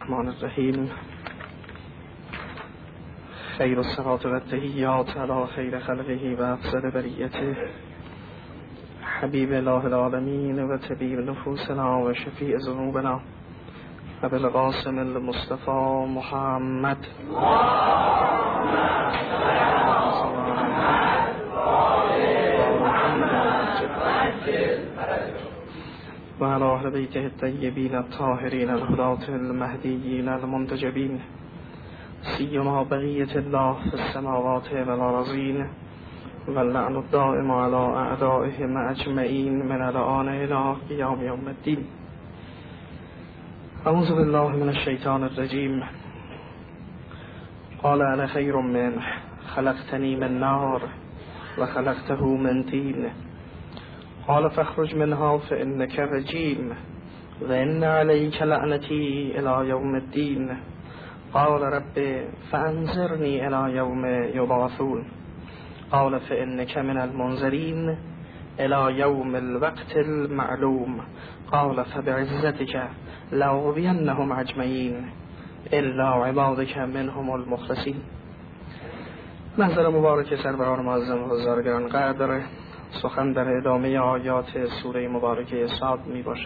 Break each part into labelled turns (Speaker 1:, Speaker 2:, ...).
Speaker 1: الرحمن الرحیم. خیر الصلاة و التحیات علی خیر خلقه و افضل بریته حبیب الله العالمین و طبیب نفوسنا و شفیع ذنوبنا و بالقاسم المصطفى محمد و علی اهل بیته الطیبین الطاهرین الهداة المهدیین المنتجبین سیما بقیة الله في السماوات والارضین واللعن الدائم على اعدائهم اجمعین من الآن الى قیام یوم الدین. اعوذ بالله من الشیطان الرجیم. قال انا خیر منه خلقتنی من نار و خلقته من طین قال فاخرج منها فإنك رجيم وإن عليك لعنتي إلى يوم الدين قال رب فأنظرني إلى يوم يبعثون قال فإنك من المنظرين إلى يوم الوقت المعلوم قال فبعزتك لأغوينهم أجمعين إلا عبادك منهم المخلصين. منظر مبارک سروران معظم بزرگان قدر سخن در ادامه آیات سوره مبارکه صاد می باشد.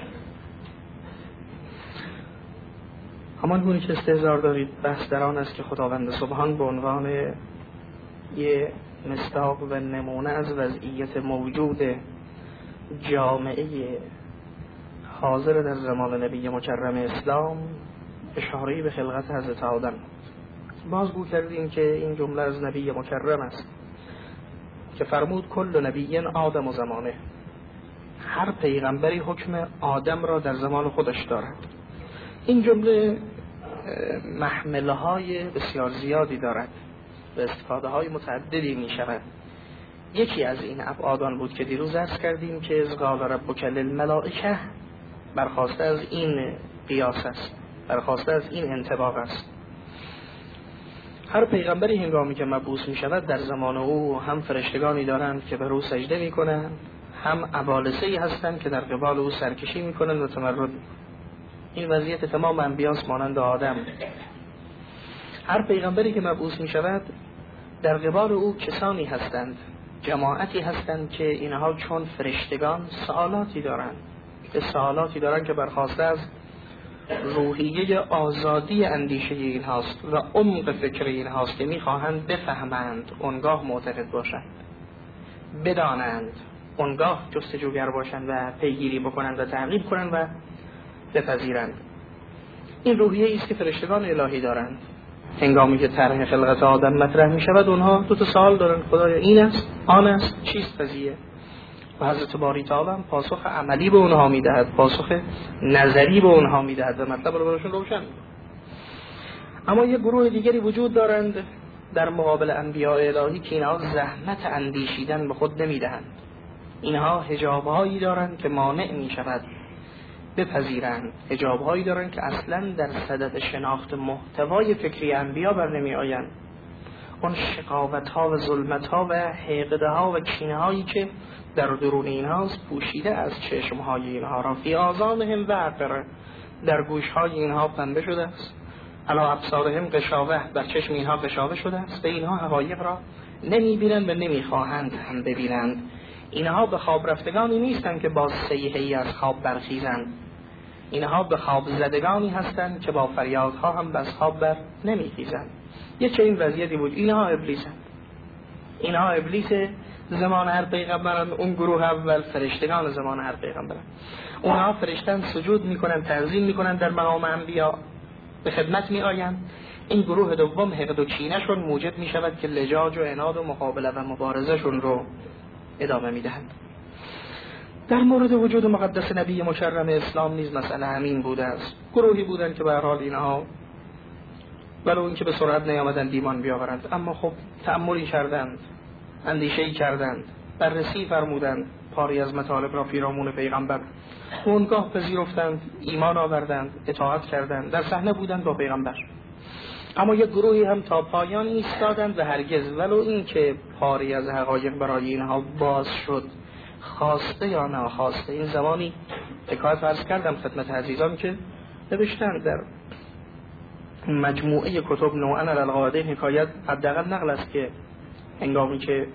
Speaker 1: همان گونه که استحضار دارید بحث در آن است که خداوند سبحان به عنوان یه مصداق و نمونه از وضعیت موجود جامعه حاضر در زمان نبی مکرم اسلام اشاره به خلقت حضرت آدم. بازگو کردیم که این جمله از نبی مکرم است که فرمود کل نبی آدم و زمانه. هر پیغمبری حکم آدم را در زمان خودش دارد. این جمله محمله های بسیار زیادی دارد و استفاده های متعددی می شود. یکی از این ابعادان بود که دیروز عرض کردیم که از قال ربک للملائکه برخواسته از این قیاس است، برخواسته از این انطباق است. هر پیغمبری هنگامی که مبعوث می شود در زمان او هم فرشتگانی دارند که بر او سجده می کنند، هم ابالسه‌ای هستند که در قبال او سرکشی می کنند و تمرد. این وضعیت تمام انبیاست مانند آدم. هر پیغمبری که مبعوث می شود در قبال او کسانی هستند، جماعتی هستند که اینها چون فرشتگان سوالاتی دارند که برخواسته از روحیه آزادی اندیشه این هاست و عمق فکر این هاست که میخواهند بفهمند اونگاه معتقد باشند، بدانند اونگاه جستجوگر باشند و پیگیری بکنند و تعقیب کنند و بپذیرند. این روحیه است که فرشتگان الهی دارند. هنگامی که طرح خلقت آدم مطرح می شود اونها دو تا سوال دارند: خدایا این است، آن است، چیست قضیه؟ و حضرت باری تعالی پاسخ عملی به اونها میدهد، پاسخ نظری به اونها میدهد و مطلب رو براشون روشن. اما یه گروه دیگری وجود دارند در مقابل انبیاء الهی که اینها زحمت اندیشیدن به خود نمیدهند. اینها حجابهایی دارند که مانع میشود بپذیرند، حجابهایی دارند که اصلا در صدد شناخت محتوای فکری انبیا بر نمی آیند. اون شقاوت‌ها و ظلمت‌ها و حقدها و کینه‌هایی که در درون اینهاست پوشیده از چشم‌های اینها را فی آذانهم وقر، در گوش‌های اینها پنبه شده است، علی ابصارهم غشاوه، بر چشم اینها غشاوه شده است. به اینها حقایق را نمی‌بینند و نمی‌خواهند هم ببینند. اینها به خواب رفتگانی نیستند که با صیحه‌ای از خواب برخیزند. اینها به خواب زدگانی هستند که با فریادها هم از خواب بر نمیخیزند. یه چنین وضعیتی بود. اینها ابلیس زمان هر پیغمبران. اون گروه اول فرشتگان زمان هر پیغمبران. اونها فرشتن سجود میکنن، تعظیم میکنن، در مقام انبیا به خدمت میآیند. این گروه دوم حقد و کینه‌شون موجب میشود که لجاج و عناد و مقابله و مبارزهشون رو ادامه میدهند. در مورد وجود مقدس نبی مکرم اسلام نیز مسئله همین بوده است. گروهی بودند که به هر حال اینها ولو اینکه به سرعت نیامدند ایمان بیاورند، اما خب تأملی کردند، اندیشه‌ای کردند، بررسی فرمودند پاری از مطالب را پیرامون پیغمبر، اونگاه پذیرفتند، ایمان آوردند، اطاعت کردند، در صحنه بودند با پیغمبر. اما یک گروهی هم تا پایان ایستادند و هرگز ولو اینکه پاری از حقایق برای اینها باز شد، خواسته یا ناخواسته. این زمانی حکایت عرض کردم خدمت عزیزان که نوشتن در مجموعه کتب نوعاً علی القاعده حکایت حداقل نقل است که هنگامی که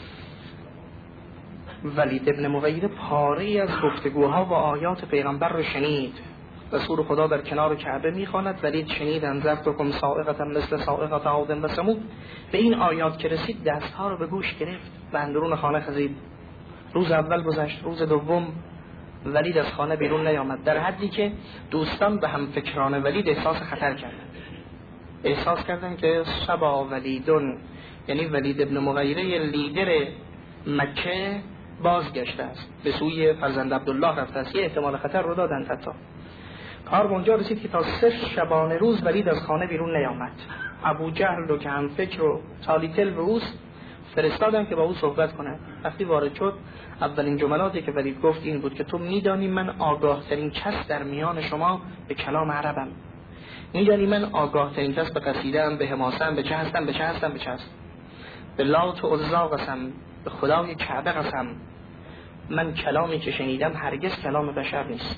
Speaker 1: ولید ابن مغیره پاره‌ای از گفتگوها و آیات پیغمبر رو شنید، رسول خدا در کنار کعبه میخواند، ولید شنید انذرتکم صاعقة مثل صاعقة عاد و ثمود. به این آیات که رسید دستها رو به گوش گرفت و اندرون خانه خزید. روز اول گذشت، روز دوم ولید از خانه بیرون نیامد، در حدی که دوستان به هم فکران ولید احساس خطر کردند. احساس کردند که شبا ولیدون، یعنی ولید ابن مغیره لیدر مکه بازگشته است، به سوی فرزند عبدالله رفته است. یه احتمال خطر رو دادند. حتی کار به اونجا رسید که تا 3 شبانه روز ولید از خانه بیرون نیامد. ابو جهل رو که هم فکر و تالیتل به اوست فرستادن که با او صحبت کنند. وقتی وارد شد اولین جملاتی که ولید گفت این بود که تو میدانی من آگاه ترین کس در میان شما به کلام عربم، میدانی من آگاه ترین کس به قصیده ام، به حماسه ام، به چه هستم به چه هستم به چه هستم، به لات و عزا قسم، به خدای کعبه قسم، من کلامی که شنیدم هرگز کلام بشر نیست.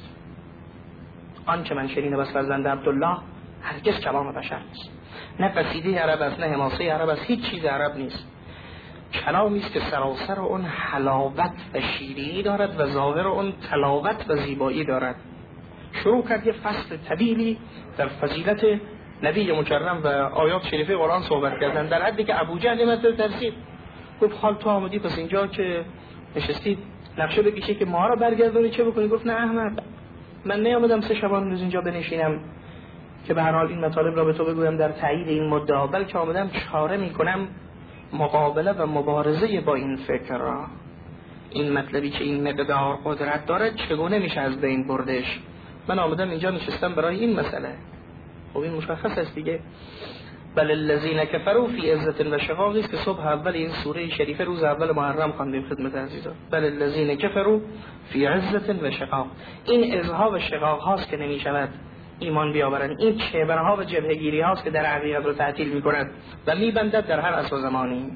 Speaker 1: آن که من شنیدم از فرزند عبدالله هرگز کلام بشر نیست، نه قصیده عرب است، نه حماسه عرب است، هیچ چیز عرب نیست. کلامی است که سراسر اون حلاوت و شیرینی دارد و ظاهر اون تلاوت و زیبایی دارد. شروع کرد یه فصل طویلی در فضیلت نبی مکرم و آیات شریفه قرآن صحبت کردن، در حدی که ابو جهل مثل ترسید. گفت حال تو آمدی پس اینجا که نشستید نقشه بکشی که ما را برگردونی چه بکنی؟ گفت نه احمد، من نیامدم 3 شبانه روز اینجا بنشینم که به هر حال این مطالب را به تو بگویم در تایید این مدعا، بلکه آمدم چاره میکنم مقابله و مبارزه با این فکر را. این مطلبی که این مقدار قدرت داره چگونه میشه از بین بردش؟ من آمدم اینجا نشستم برای این مسئله. خب این مشخص است دیگه. بل الذین کفروا فی عزة و شقاق است که صبح اول این سوره شریفه روز اول محرم خواندیم خدمت عزیزان. بل الذین کفروا فی عزة و شقاق، این ازها و شقاق هاست که نمیشود ایمان بیاورند، این کبرها و جبهه‌گیری هاست که در حقیقت رو تعطیل میکند و میبندد در هر عصر و زمانی.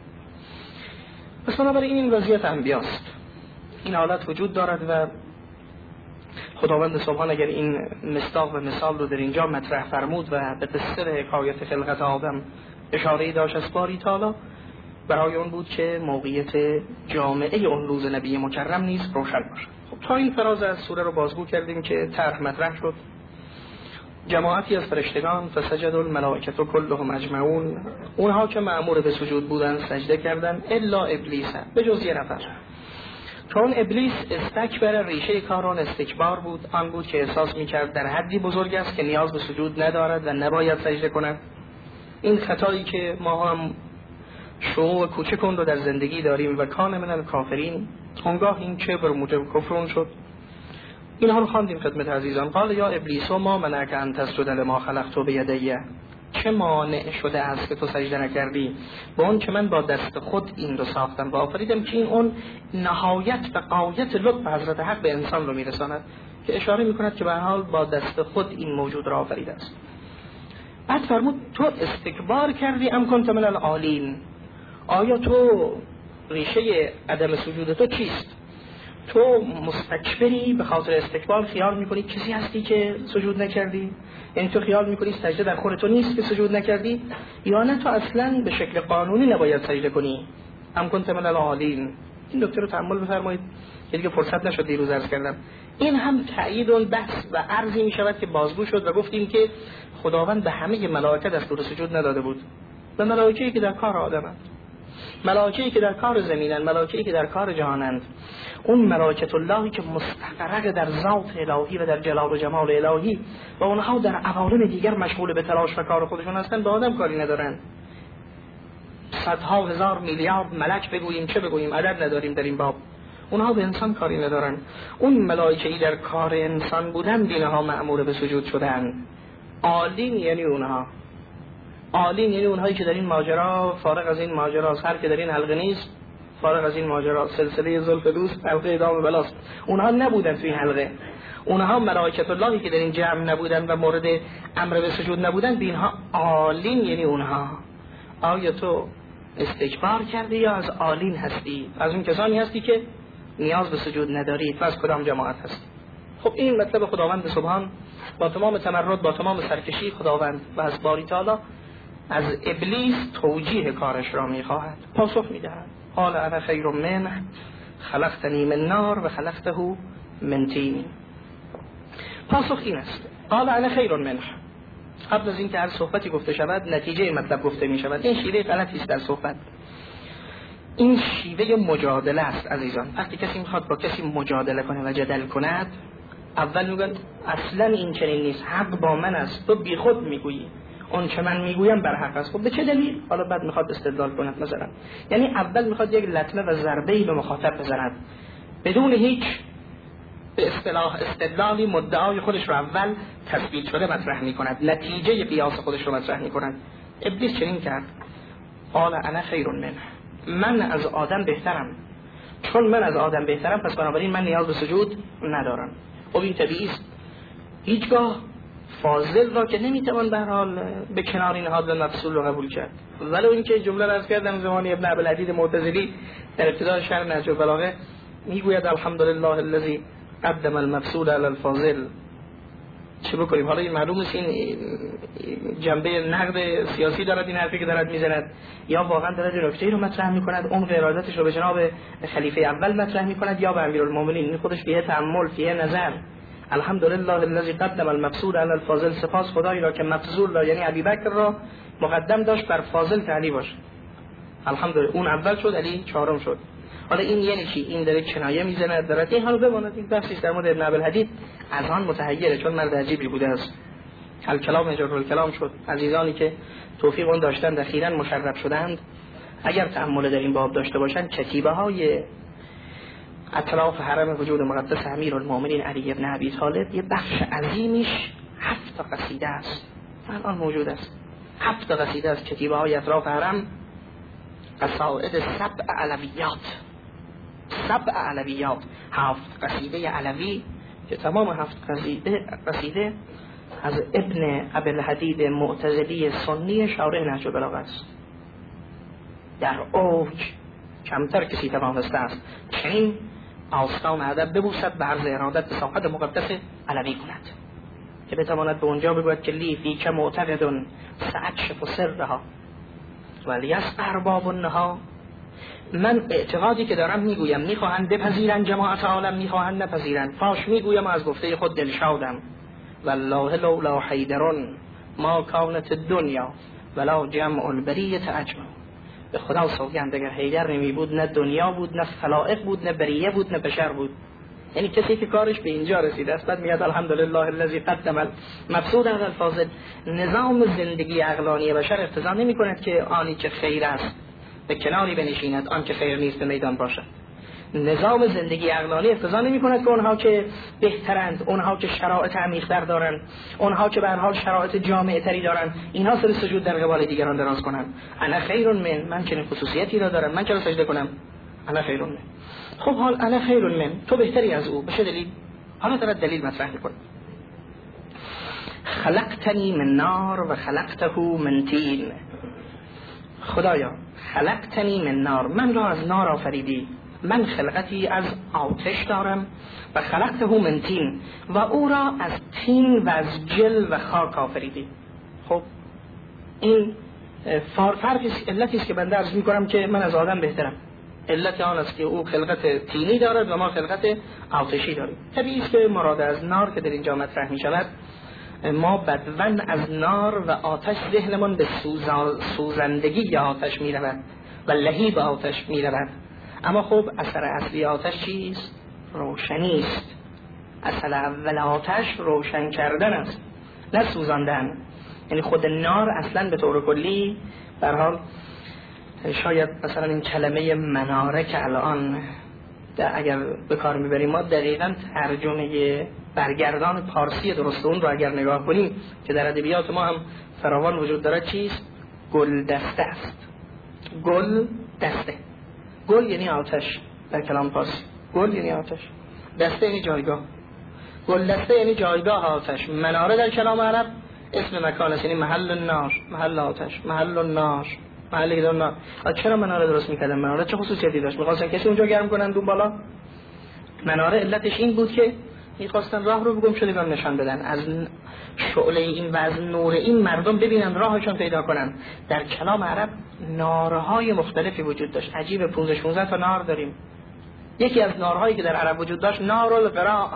Speaker 1: پس بنابراین این وضعیت انبیاست، این حالت وجود دارد و خداوند سبحان اگر این مصداق و مثال رو در اینجا مطرح فرمود و به قصه حکایت خلقت آدم اشاره‌ای داشت از باری تعالی، برای اون بود که موقعیت جامعه اون روز نبی مکرم نیز روشن باشد. خب تا این فراز از سوره رو بازگو کردیم که طرح مطرح شد. جماعتی از فرشتگان فسجد الملائکه کلهم اجمعون، اونها که مأمور به سجود بودن سجده کردن الا ابلیس، به جز یه نفر. چون ابلیس استکبر، ریشه کاران استکبار بود، آن بود که احساس میکرد در حدی بزرگ است که نیاز به سجود ندارد و نباید سجده کند. این خطایی که ما هم شعوع کوچک رو در زندگی داریم و کان من الکافرین، اونگاه این کبر موجب کفرون شد. اینها رو خواندیم خدمت عزیزان. قال یا ابلیس ما منعک ان تسجد لما خلقت بیدی، چه مانع شده است که تو سجده نکردی با اون که من با دست خود این رو ساختم و آفریدم، که این اون نهایت و غایت لطف حضرت حق به انسان رو میرساند که اشاره میکند که به هر حال با دست خود این موجود را آفریده است. بعد فرمود تو استکبار کردی ام کنت من العالین، آیا تو ریشه عدم سجود تو چیست؟ تو مستکبری به خاطر استکبار خیال میکنی کسی هستی که سجود نکردی؟ یعنی تو خیال میکنی سجده در خور تو نیست که سجود نکردی؟ یا نه تو اصلا به شکل قانونی نباید سجده کنی؟ ام کنت من العالین. این نکته رو تأمل بفرمایید که دیگه فرصت نشد دیروز عرض کردم. این هم تأیید اون بحث و عرضی میشود که بازگو شد و گفتیم که خداوند به همه ملائکه دستور سجود نداده بود، به ملائکه‌ای که در کار آدمند، ملائکه‌ای که در کار زمینند، ملائکه‌ای که در کار جهانند. اون ملائکه اللهی که مستغرق در ذات الهی و در جلال و جمال الهی و اونها در عوالم دیگر مشغول به تلاش و کار خودشون هستند، به آدم کاری ندارن. صدها هزار میلیارد ملک بگوییم چه بگوییم عدد نداریم در این باب، اونها به انسان کاری ندارن. اون ملائکه‌ای در کار انسان بودن دینها مأمور به سجود شدن. عالین یعنی اونها، عالین یعنی اونهایی که در این ماجرا فارغ از این ماجرا، هر که در این حلقه نیست فارغ از این ماجرا، سلسله زلف دوست حلقه ادامه بلاست، اونها نبودن تو این حلقه. اونها ملائکه اللهی که در این جمع نبودن و مورد امر به سجود نبودن، به اینها عالین یعنی اونها. آیا تو استکبار کردی یا از عالین هستی؟ از اون کسانی هستی که نیاز به سجود ندارید؟ و از کدام جماعت هستی؟ خب این مطلب خداوند سبحان با تمام تمرد، با تمام سرکشی خداوند و از باری تعالی از ابلیس توجیه کارش را میخواهد. پاسخ میدهد قال انا خیر منه خلقتنی من نار و خلقته من طین. پاسخ این است قال انا خیر منه. قبل از اینکه هر صحبتی گفته شود نتیجه مطلب گفته می شود. این شیوه غلطی است در صحبت. این شیوه مجادله است عزیزان. وقتی کسی میخواد با کسی مجادله کنه و جدل کند، اول میگن اصلا این چنین نیست، حق با من است، تو بی خود میگویی، اون چه من میگویم بر حق است. خب به چه دلیل؟ حالا بعد میخواد استدلال کند مثلا. یعنی اول میخواد یک لطمه و ضربه‌ای به مخاطب بزند بدون هیچ به اصطلاح استدلالی مدعای خودش رو اول تثبیت شده مطرح می‌کند، نتیجه قیاس خودش رو مطرح می‌کند. ابلیس چنین کرد قال انا خیر منه، من از آدم بهترم، چون من از آدم بهترم پس بنابراین من نیاز به سجود ندارم. خب این طبیعی است. هیچگاه فاضل را که نمیتوان به هر حال به کنار نهاد و مفصول رو قبول کرد. ولو اینکه جمله را از کردم زمان ابن ابوالعدید معتزلی در ابتدای شرح نهج البلاغه میگوید الحمدلله الذی قدم المفصول علی الفاضل. چه بکنیم؟ حالا این معلوم است این جنبه نقد سیاسی دارد این حرفی که دارد میزند، یا واقعا دارد نکته‌ای رو مطرح میکند، عمق ارادتش رو به جناب خلیفه اول مطرح میکند یا به امیرالمومنین. این خودش فیه تأمل، فیه نظر. الحمدلله الذی قدم المفصول علی الفاضل. سپاس خدایی را که مفضول را یعنی ابوبکر را مقدم داشت بر فاضل که علی باشه. الحمدلله اون اول شد، علی چهارم شد. حالا این یعنی چی؟ این داره کنایه میزنه، داره این حالو بماند. این بحثی در مورد ابن ابوالحدید از آن متحیره، چون مرد عجیبی بوده است. الکلام اجر الکلام شد. عزیزانی که توفیق اون داشتند اخیراً مشرف شدند، اگر تأمل در این باب داشته باشند، کتیبه های اطراف حرم وجود مقدس امیرالمومنین علی ابن ابی طالب یه بخش عظیمیش 7 تا قصیده است، الان موجود است. 7 تا قصیده است کتیبه های اطراف حرم، قصائد 7 علویات. 7 علویات، 7 قصیده علوی که تمام 7 قصیده از ابن ابوالحدید معتزلی سنی شارح نهج البلاغه است. در اوج کمتر کسی توانسته است چنین آستان ادب ببوسد و عرض ارادت به ساحت مقدس علوی کند که بتواند به اونجا بگوید که لی فی که معتقدون سأکشف سرها ولی از ارباب النها. من اعتقادی که دارم میگویم، میخواهند بپذیرن جماعت عالم، میخواهند نپذیرن، فاش میگویم از گفته خود دلشادم. والله لولا حیدرون ما کانت الدنیا ولا جمع البریه اجمع. به خدا سوگند اگر حیدر نمی بود نه دنیا بود، نه خلائق بود، نه بریه بود، نه بشر بود. یعنی کسی که کارش به اینجا رسیده است بعد میاد الحمدلله الذی قدم المقصود علی الفاضل. نظام زندگی عقلانی بشر اقتضا نمی کند که آنی که خیر است به کناری بنشیند، آن که خیر نیست به میدان باشد. نظام زندگی عقلانی اقتضا نمی کند که اونها که بهترند، اونها که شرایط عمیق‌تر دارند، اونها که به هر حال شرایط جامع‌تری دارند، اینها سر سجود در قبال دیگران دراز کنند. انا خیر من چنین خصوصیتی را دارم، من چرا سجده کنم؟ انا خیر من. خب حال انا خیر من، تو بهتری از او، به چه دلیل؟ حالا دارد دلیل مطرح می‌کنه. خلقتنی من نار و خلقته من طین. خدایا خلقتنی من نار، من را از نار آفریدی، من خلقتی از آتش دارم، و خلقته من طین، و او را از طین و از جل و خاک آفریدی. خب این فرقی علتی است که بنده عرض می‌کنم که من از آدم بهترم. علت آن است که او خلقت طینی دارد و ما خلقت آتشی داریم. طبیعی است که مراد از نار که در اینجا مطرح می‌شود، ما بدون از نار و آتش ذهنمون به سوزندگی آتش می‌رود و لهیب آتش می‌رود. اما خب اثر اصلی آتش چیست؟ روشنی است. اصل اول آتش روشن کردن است، نه سوزاندن. یعنی خود نار اصلا به طور کلی در حال شاید مثلا این کلمه مناره که الان اگر به کار میبریم ما دقیقاً ترجمه برگردان پارسی درست اون رو اگر نگاه کنیم که در ادبیات ما هم فراوان وجود داره، چیست؟ گل دسته است. گل دسته. گل یعنی آتش در کلام پارسی. گل یعنی آتش، دسته یعنی جایگاه. گل دسته یعنی جایگاه آتش. مناره در کلام عرب اسم مکان است، یعنی محل النار، محل آتش، محل النار، محلی که دارن. چرا مناره درست میکردن؟ مناره چه خصوصیتی داشت؟ میخواستن کسی اونجا گرم کنن دون بالا؟ مناره علتش این بود که میخواستن راه رو به گم شدگان نشان بدن، از شعله این و از نور این مردم ببینن راهشون پیدا کنن. در کلام عرب نارهای مختلفی وجود داشت. عجیب 15 تا نار داریم. یکی از نارهایی که در عرب وجود داشت نار القراء.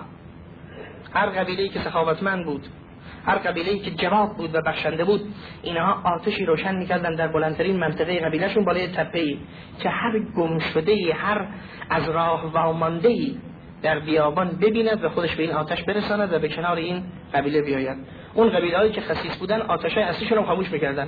Speaker 1: هر قبیله‌ای که سخاوتمند بود، هر قبیله‌ای که جواد بود و بخشنده بود، اینها آتشی روشن می‌کردن در بلندترین منطقه قبیله‌شون بالای تپه‌ای که هر گمشده‌ای، هر از راه وامانده‌ای در بیابان ببیند و خودش به این آتش برساند و به کنار این قبیله بیاید. اون قبیله‌هایی که خسیس بودن آتشای اصلیشون رو خاموش می‌کردن.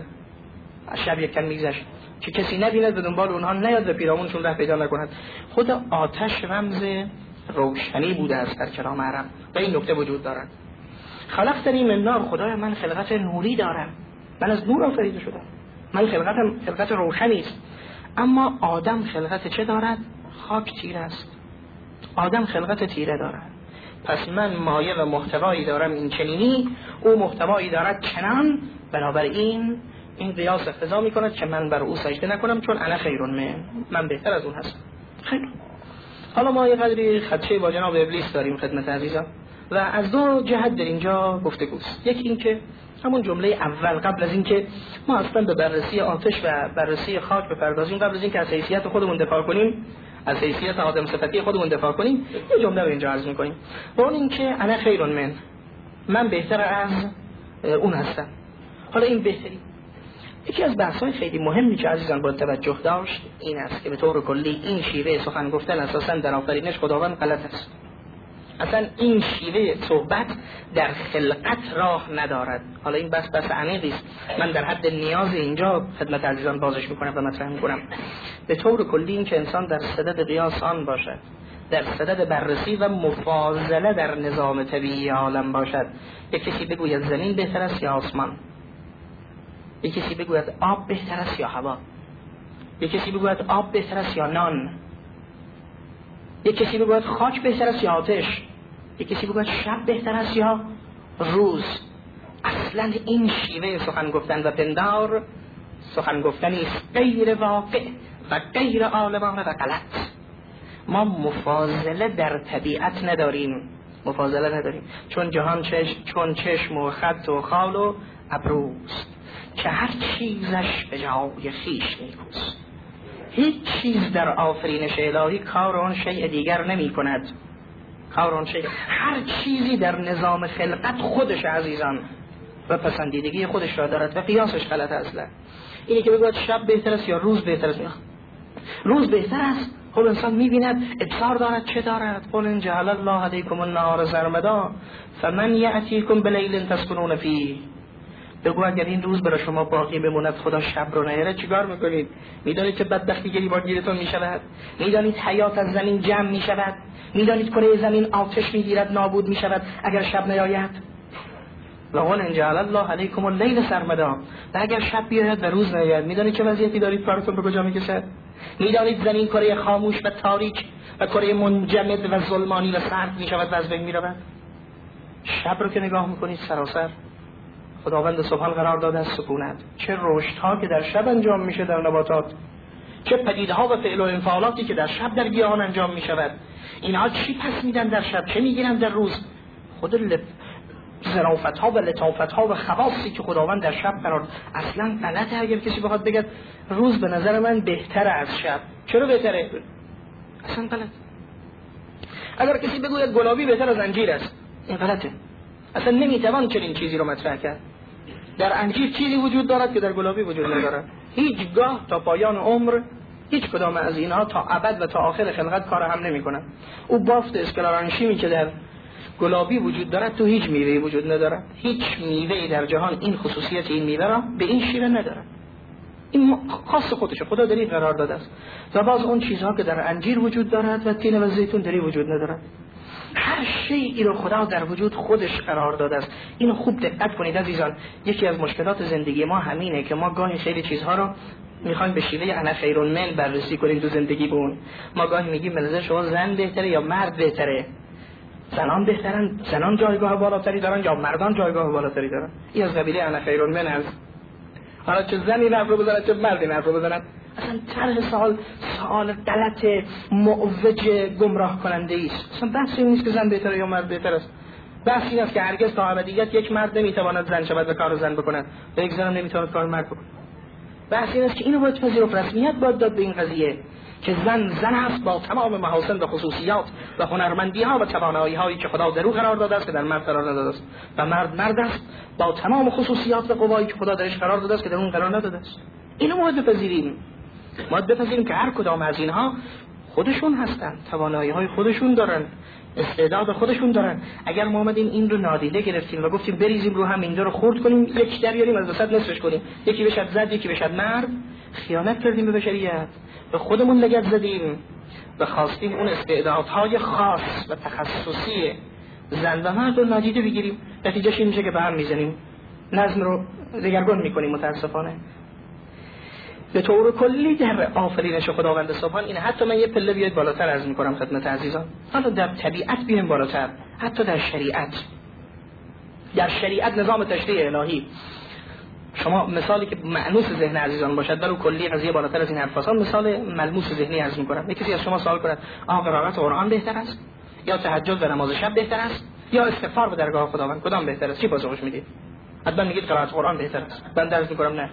Speaker 1: شب یک کم می‌گذشت که کسی نبیند، به دنبال اونها نیاد و پیرامونشون راه پیدا نکند. خود آتش رمز روشنی بوده است در کلام عرب و این نکته وجود دارد. خلقتنی من نار، خدایا من خلقت نوری دارم، من از نور آفریده شدم، من خلقت روشنی است. اما آدم خلقت چه دارد؟ خاک تیره است. آدم خلقت تیره دارد. پس من مایه و محتوایی دارم این چنینی، او محتوایی دارد چنان، بنابراین این قیاس اقتضا می‌کند که من بر او سجده نکنم، چون انا خیر من بهتر از اون هستم. خیر، حالا ما یه قدری خدشه با جناب ابلیس داریم خدمت عزیزان و از دو جهت در اینجا گفتگوست. یکی این که همون جمله اول قبل از این که ما اصلا به بررسی آتش و بررسی خاک بپردازیم، قبل از این که از حیثیت خودمون دفاع کنیم، از حیثیت آدم صفتی خودمون دفاع کنیم، یه جمله رو اینجا عرض می‌کنیم. و اون این که انا خیر من بهتر از اون هستم. حالا این بهتری، یکی از بحث‌های خیلی مهمی که عزیزان باید توجه داشت این است که به طور کلی این شیوه سخن گفتن اساساً در آفرینش خداوند غلط است. اصلا این شیوه صحبت در خلقت راه ندارد. حالا این بحث عمیقی است، من در حد نیاز اینجا خدمت عزیزان بازش میکنم و مطرح میکنم. به طور کلی این که انسان در صدد قیاس آن باشد، در صدد بررسی و مفاضله در نظام طبیعی عالم باشد. یک کسی بگوید زمین بهتر است یا آسمان، یک کسی بگوید آب بهتر است یا هوا، یک کسی بگوید آب بهتر است یا نان، یک کسی بگوید خاک بهتر است یا آتش، یک کسی بگوید شب بهتر است یا روز. اصلا این شیوه سخن گفتن و پندار سخن گفتنی است غیر واقع و غیر عالمانه و غلط. ما مفاضله در طبیعت نداریم، مفاضله نداریم، چون جهان چون چشم و خط و خال و ابروست که هر چیزش به جای خیش نیکوست. هیچ چیز در آفرینش الهی کار آن شیء دیگر نمی کند. کار آن شیء، هر چیزی در نظام خلقت خودش عزیزان و پسندیدگی خودش را دارد و قیاسش غلط اصلا. اینی که بگوید شب بهتر است یا روز بهتر است، روز بهتر است. خب انسان می‌بیند ابصار دارد چه دارد؟ قل ان جعل الله علیکم النهار سرمدا فمن یأتیکم بلیل تسکنون فیه. بگو اگر این روز برای شما باقی بموند خدا شب رو نیاره چیکار میکنید؟ میدانید که بدبختی گریبان گیرتون میشود؟ میدانید حیات از زمین جمع میشود؟ میدانید کره زمین آتش میگیرد نابود میشود اگر شب نیاید؟ و قل ان جعل الله علیکم اللیل سرمدا، و اگر شب بیاید و روز نیاید میدانید چه وضعیتی دارید؟ کارتون به کجا میکشد؟ میدانید زمین کره خاموش و تاریک و کره منجمد و ظلمانی و سرد میشود و از بین میرود. شب رو که نگاه میکنید سراسر خداوند سبحان قرار داده از سکونت. چه رشدها که در شب انجام میشه در نباتات، چه پدیده‌ها و فعل و انفعالاتی که در شب در گیاهان انجام میشود. اینها چی پس میدن در شب، چه میگیرن در روز؟ خود ظرافت‌ها و لطافت‌ها و خواصی که خداوند در شب قرار. اصلا غلطه اگر کسی بخواد بگه روز به نظر من بهتره از شب. چرا بهتره؟ اصلا غلط. اگر کسی بگوید گلابی بهتر از انجیر است، این غلطه. اصلا نمیتوان چنین چیزی رو مطرح کرد. در انجیر چیزی وجود دارد که در گلابی وجود ندارد. هیچگاه تا پایان عمر هیچ کدام از اینها تا ابد و تا آخر خلقت کار هم نمی‌کنند. او بافت اسکلارانشیمی که در گلابی وجود دارد تو هیچ میوه‌ای وجود ندارد. هیچ میوه‌ای در جهان این خصوصیت این میوه را به این شیوه ندارد. این خاص خودشه، خدا در این قرار داده است. و باز اون چیزها که در انجیر وجود دارد و تین و زیتون در وجود ندارد. هر شیئی رو خدا در وجود خودش قرار داده است. اینو خوب دقت کنید عزیزان. یکی از مشکلات زندگی ما همینه که ما گاهی خیلی چیزها رو میخوایم به شیوه انا خیر من بررسی کنیم تو زندگی بون. ما گاهی میگیم به نظر شما زن بهتره یا مرد بهتره؟ زنان بهترن، زنان جایگاه بالاتری دارن یا مردان جایگاه بالاتری دارن؟ این از قبیله انا خیر من است. حالا چه زنی حرف رو بزنن چه مردی حرف رو بزنن، اصلا طرح سوال غلط، معوج، گمراه کننده است. اصلا بحث این نیست که زن بهتره یا مرد بهتر است. بحث این است که هرگز تا ابدیت یک مرد نمیتواند زن شود و کار زن بکند و یک زن هم نمیتواند کار مرد بکند. بحث این است که اینو باید پذیرفت، رسمیت باید داد به این قضیه که زن است با تمام محاسن و خصوصیات و هنرمندی‌ها و توانایی‌هایی که خدا در او قرار داده است که در مرد قرار نداده است، و مرد است با تمام خصوصیات و قوایی که خدا درش قرار داده است که در اون قرار نداده است. اینو باید بپذیریم. باید بپذیریم که هر کدام از اینها خودشون هستن، توانایی‌های خودشون دارن، استعداد خودشون دارن. اگر ما اومدیم این رو نادیده گرفتیم و گفتیم بریزیم رو هم اینجا رو خرد کنیم، یک دریاریم از وسط نصفش کنیم، یکی بشد زد یکی بشد مرد، خیانت کردیم به بشریت، به خودمون لگد زدیم و خواستیم اون استعدادهای خاص و تخصصی زن و مرد رو نادیده بگیریم. نتیجهش این میشه که به هم میزنیم، نظم رو دگرگون میکنیم. متاسفانه به طور کلی در آفرینش خداوند سبحان اینه. حتی من یه پله بیاید بالاتر عرض میکنم خدمت عزیزان، حالا در طبیعت بیایم بالاتر، حتی در شریعت نظام تشریع الهی. شما مثالی که مأنوس ذهن عزیزان باشد برای کلی قضیه بالاتر از این حرفاست، مثال ملموس ذهنی عرض میکنم. یکی از شما سوال کند قرائت قرآن بهتر است یا تهجد و نماز شب بهتر است یا استغفار به درگاه خداوند، کدام بهتر است؟ چی پاسخش میدید؟ حتما میگید قرائت قرآن بهتر است. من عرض میکنم نه،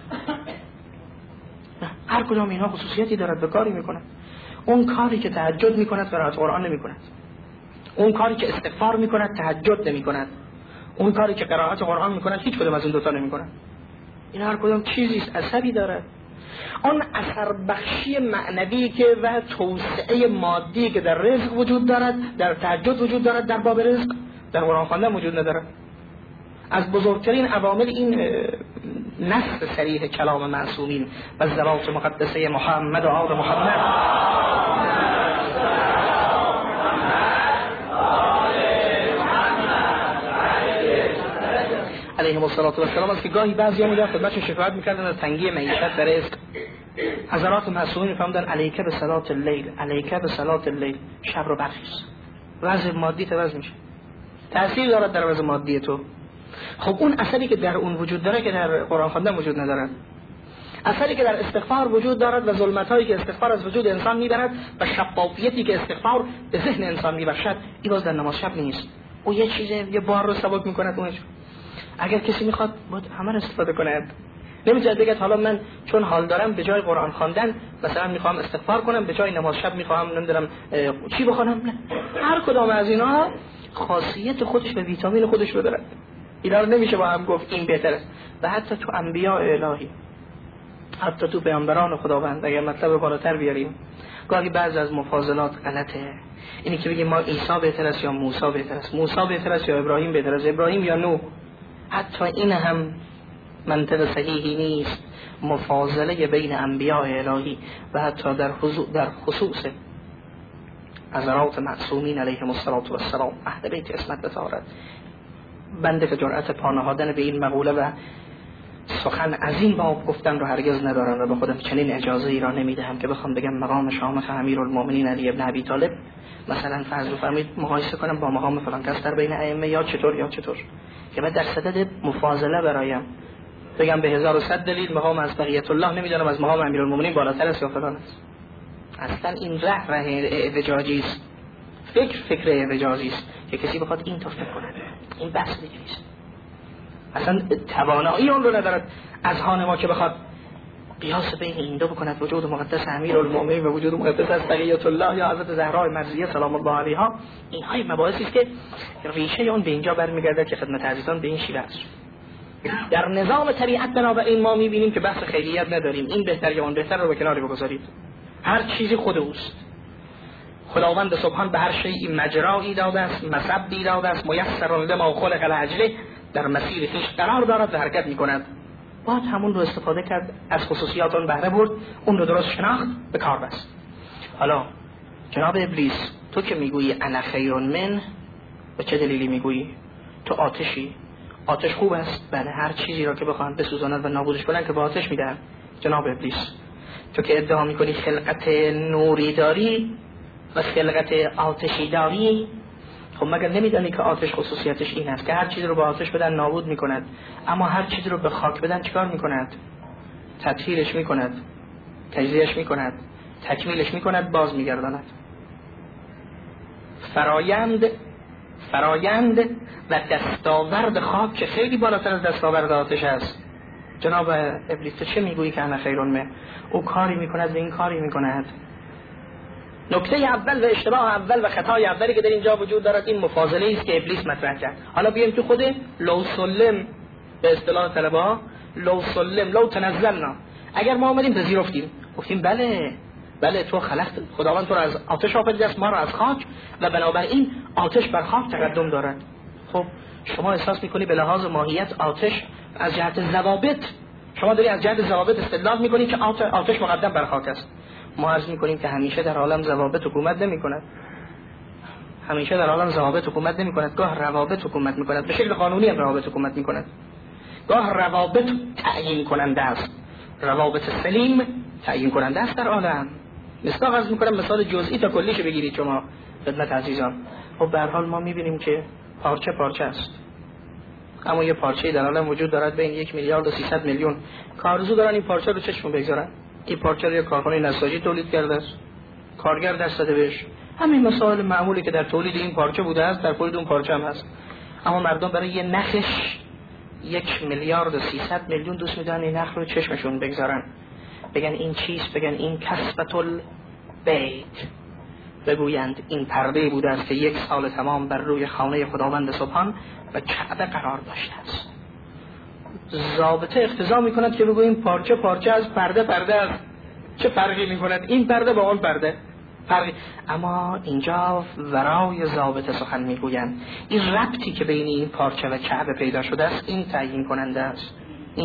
Speaker 1: هر کدام اینها خصوصیتی دارد و کاری میکند. اون کاری که تهجد میکند قرائت قرآن نمیکند، اون کاری که استغفار میکند تهجد نمیکند، اون کاری که قرائت قرآن میکند هیچ کدام از اون دو تا نمیکند. این هر کدام چیزی است، اثری دارد. اون اثر بخشی معنوی که و توسعه مادی که در رزق وجود دارد، در تهجد وجود دارد، در باب رزق در قرآن خواندن وجود ندارد. از بزرگترین عوامل این نص صریح کلام معصومین و ذوات مقدسه محمد و آل محمد علیهم السلام است که گاهی بعضی‌ها میگن خدمتشون شکایت میکردن از تنگی معیشت در رزق. حضرات معصومین میفهمدن علیک به صلات اللیل، علیک به صلات اللیل، شب رو برخیز. وضع مادی عوض میشه، تأثیر دارد در وضع مادی تو. خب اون اثری که در اون وجود داره که در قرآن خواندن وجود ندارد، اثری که در استغفار وجود دارد و ظلمتایی که استغفار از وجود انسان میبرد و شفافیتی که استغفار به ذهن انسان میبخشد، این باز در نماز شب نیست. او یه چیزه، یه بار رو سبک میکند اونش. اگر کسی میخواد باید همه رو استفاده کند. نمیشه بگه حالا من چون حال دارم به جای قرآن خواندن مثلا میخوام استغفار کنم، به جای نماز شب میخوام نمیدونم چی بخونم. نه، هر کدام از اینا خاصیت خودش و ویتامین خودش رو داره. اینا رو نمیشه با هم گفت این بهتره. و حتی تو انبیاء الهی، حتی تو پیامبران خداوند، اگر مطلب بالاتر بیاریم، گاهی بعض از مفاضلات غلطه. اینی که بگیم ما عیسی بهتر است یا موسی بهتر است، موسی بهتر است یا ابراهیم بهتر است، ابراهیم یا نوح، حتی این هم منطق صحیحی نیست. مفاضله بین انبیاء الهی و حتی در خصوص حضرات معصومین علیهم السلام اهل بیت عصمت بطهارت، بنده که جرأت پا نهادن به این مقوله و سخن از این باب گفتن رو هرگز ندارم و به خودم چنین اجازه ای را نمیدهم که بخوام بگم مقام شامخ امیرالمومنین علی ابن ابی طالب مثلا فرض بفرمایید مقایسه کنم با مقام فلان کس در بین ائمه یا چطور که من در صدد مفاضله برایم بگم به 1100 دلیل مقام از بقیت الله نمیدونم از مقام امیرالمومنین بالاتر است یا فلان است. اصلا این ره اعوجاجی است، فکر اعوجاجی است که کسی بخواد این طور فکر کنه. این بحث دیگه نیست، اصلا توانایی اون رو ندارد اذهان ما که بخواد قیاس بین این دو بکند، وجود مقدس امیرالمومنین و وجود مقدس از بقیت الله یا حضرت زهرا مرضیه سلام الله علیها. این های مباحثی است که ریشه اون به اینجا برمیگرده که خدمت عزیزان به این شیوه است. در نظام طبیعت بنابراین ما میبینیم که بحث خیریت نداریم، این بهتر یا اون بهتر رو به کنار بگذارید، هر چیزی خود اوست. خداوند سبحان به هر شیء مجرایی داده است، مسبی داده است، میسر لما خلق لاجله، در مسیر خویش قرار دارد و حرکت میکند. باید همون رو استفاده کرد، از خصوصیات اون بهره برد، اون رو درست شناخت، به کار بست. حالا جناب ابلیس، تو که میگویی انا خیر من، به چه دلیلی میگویی؟ تو آتشی، آتش خوب است، بله هر چیزی را که بخواهند بسوزاند و نابودش کنند که با آتش میدهند. جناب ابلیس، تو که ادعا میکنی خلقت نوری داری و خلقت آتشی داری، خب مگر نمیدانی که آتش خصوصیتش این است که هر چیز رو با آتش بدن نابود میکند، اما هر چیز رو به خاک بدن چیکار میکند؟ تطهیرش میکند. تجزیهش میکند، تکمیلش میکند، باز میگرداند. فرایند و دستاورد خاک که خیلی بالاتر از دستاورد آتش است. جناب ابلیس تو چه میگویی که انا خیرون منه؟ او کاری میکند و این کاری میکند. نکته اول و اشتباه اول و خطای اولی که در اینجا وجود دارد این مفاضله است که ابلیس مطرح کرد. حالا بیایم تو خود لو سلم، به اصطلاح طلبا لو سلم لو تنزلنا، اگر ما آمدیم پذیرفتیم گفتیم بله تو خداوند تو رو از آتش آفریده است، ما رو از خاک، و بنابراین آتش بر خاک تقدم دارد. خب شما احساس میکنی به لحاظ ماهیت آتش از جهت ضوابط، شما داری از جهت ضوابط استدلال میکنی که آتش مقدم بر خاک است. ما عرض میکنیم که همیشه در عالم ضوابط حکومت نمیکند، همیشه در عالم ضوابط حکومت نمیکند، گاه روابط حکومت میکند، به شکل قانونی هم روابط حکومت میکند، گاه روابط تعیین کننده است، روابط سلیم تعیین کننده است در عالم. مثلا عرض میکنم مثال جزئی تا کلیش بگیرید شما خدمت عزیزان. خب به هر حال ما میبینیم که پارچه است، اما یه پارچه در عالم وجود دارد بین 1 میلیارد و 300 میلیون کارزو دارن این پارچه رو چشمون بگذارن. این پارچه رو یک کارخانه نساجی تولید کرده است، کارگر دست داده بهش. همین مسائل معمولی که در تولید این پارچه بوده است در تولید اون پارچه هم هست، اما مردم برای یه نخش 1 میلیارد و 300 میلیون دوست میدن این نخ رو چشمشون بگذارن، بگن این چیست، بگن این کسبت البیت، بگویند این پرده بوده است که 1 سال تمام بر روی خانه خداوند سبحان و کعبه قرار داشته است. ضابطه اقتضا میکند که بگوییم پارچه از پرده است. چه فرقی میکند این پرده با اون پرده؟ فرقی. اما اینجا ورای ضابطه سخن میگویند. این ربطی که بین این پارچه و کعبه پیدا شده است این تعیین کننده است.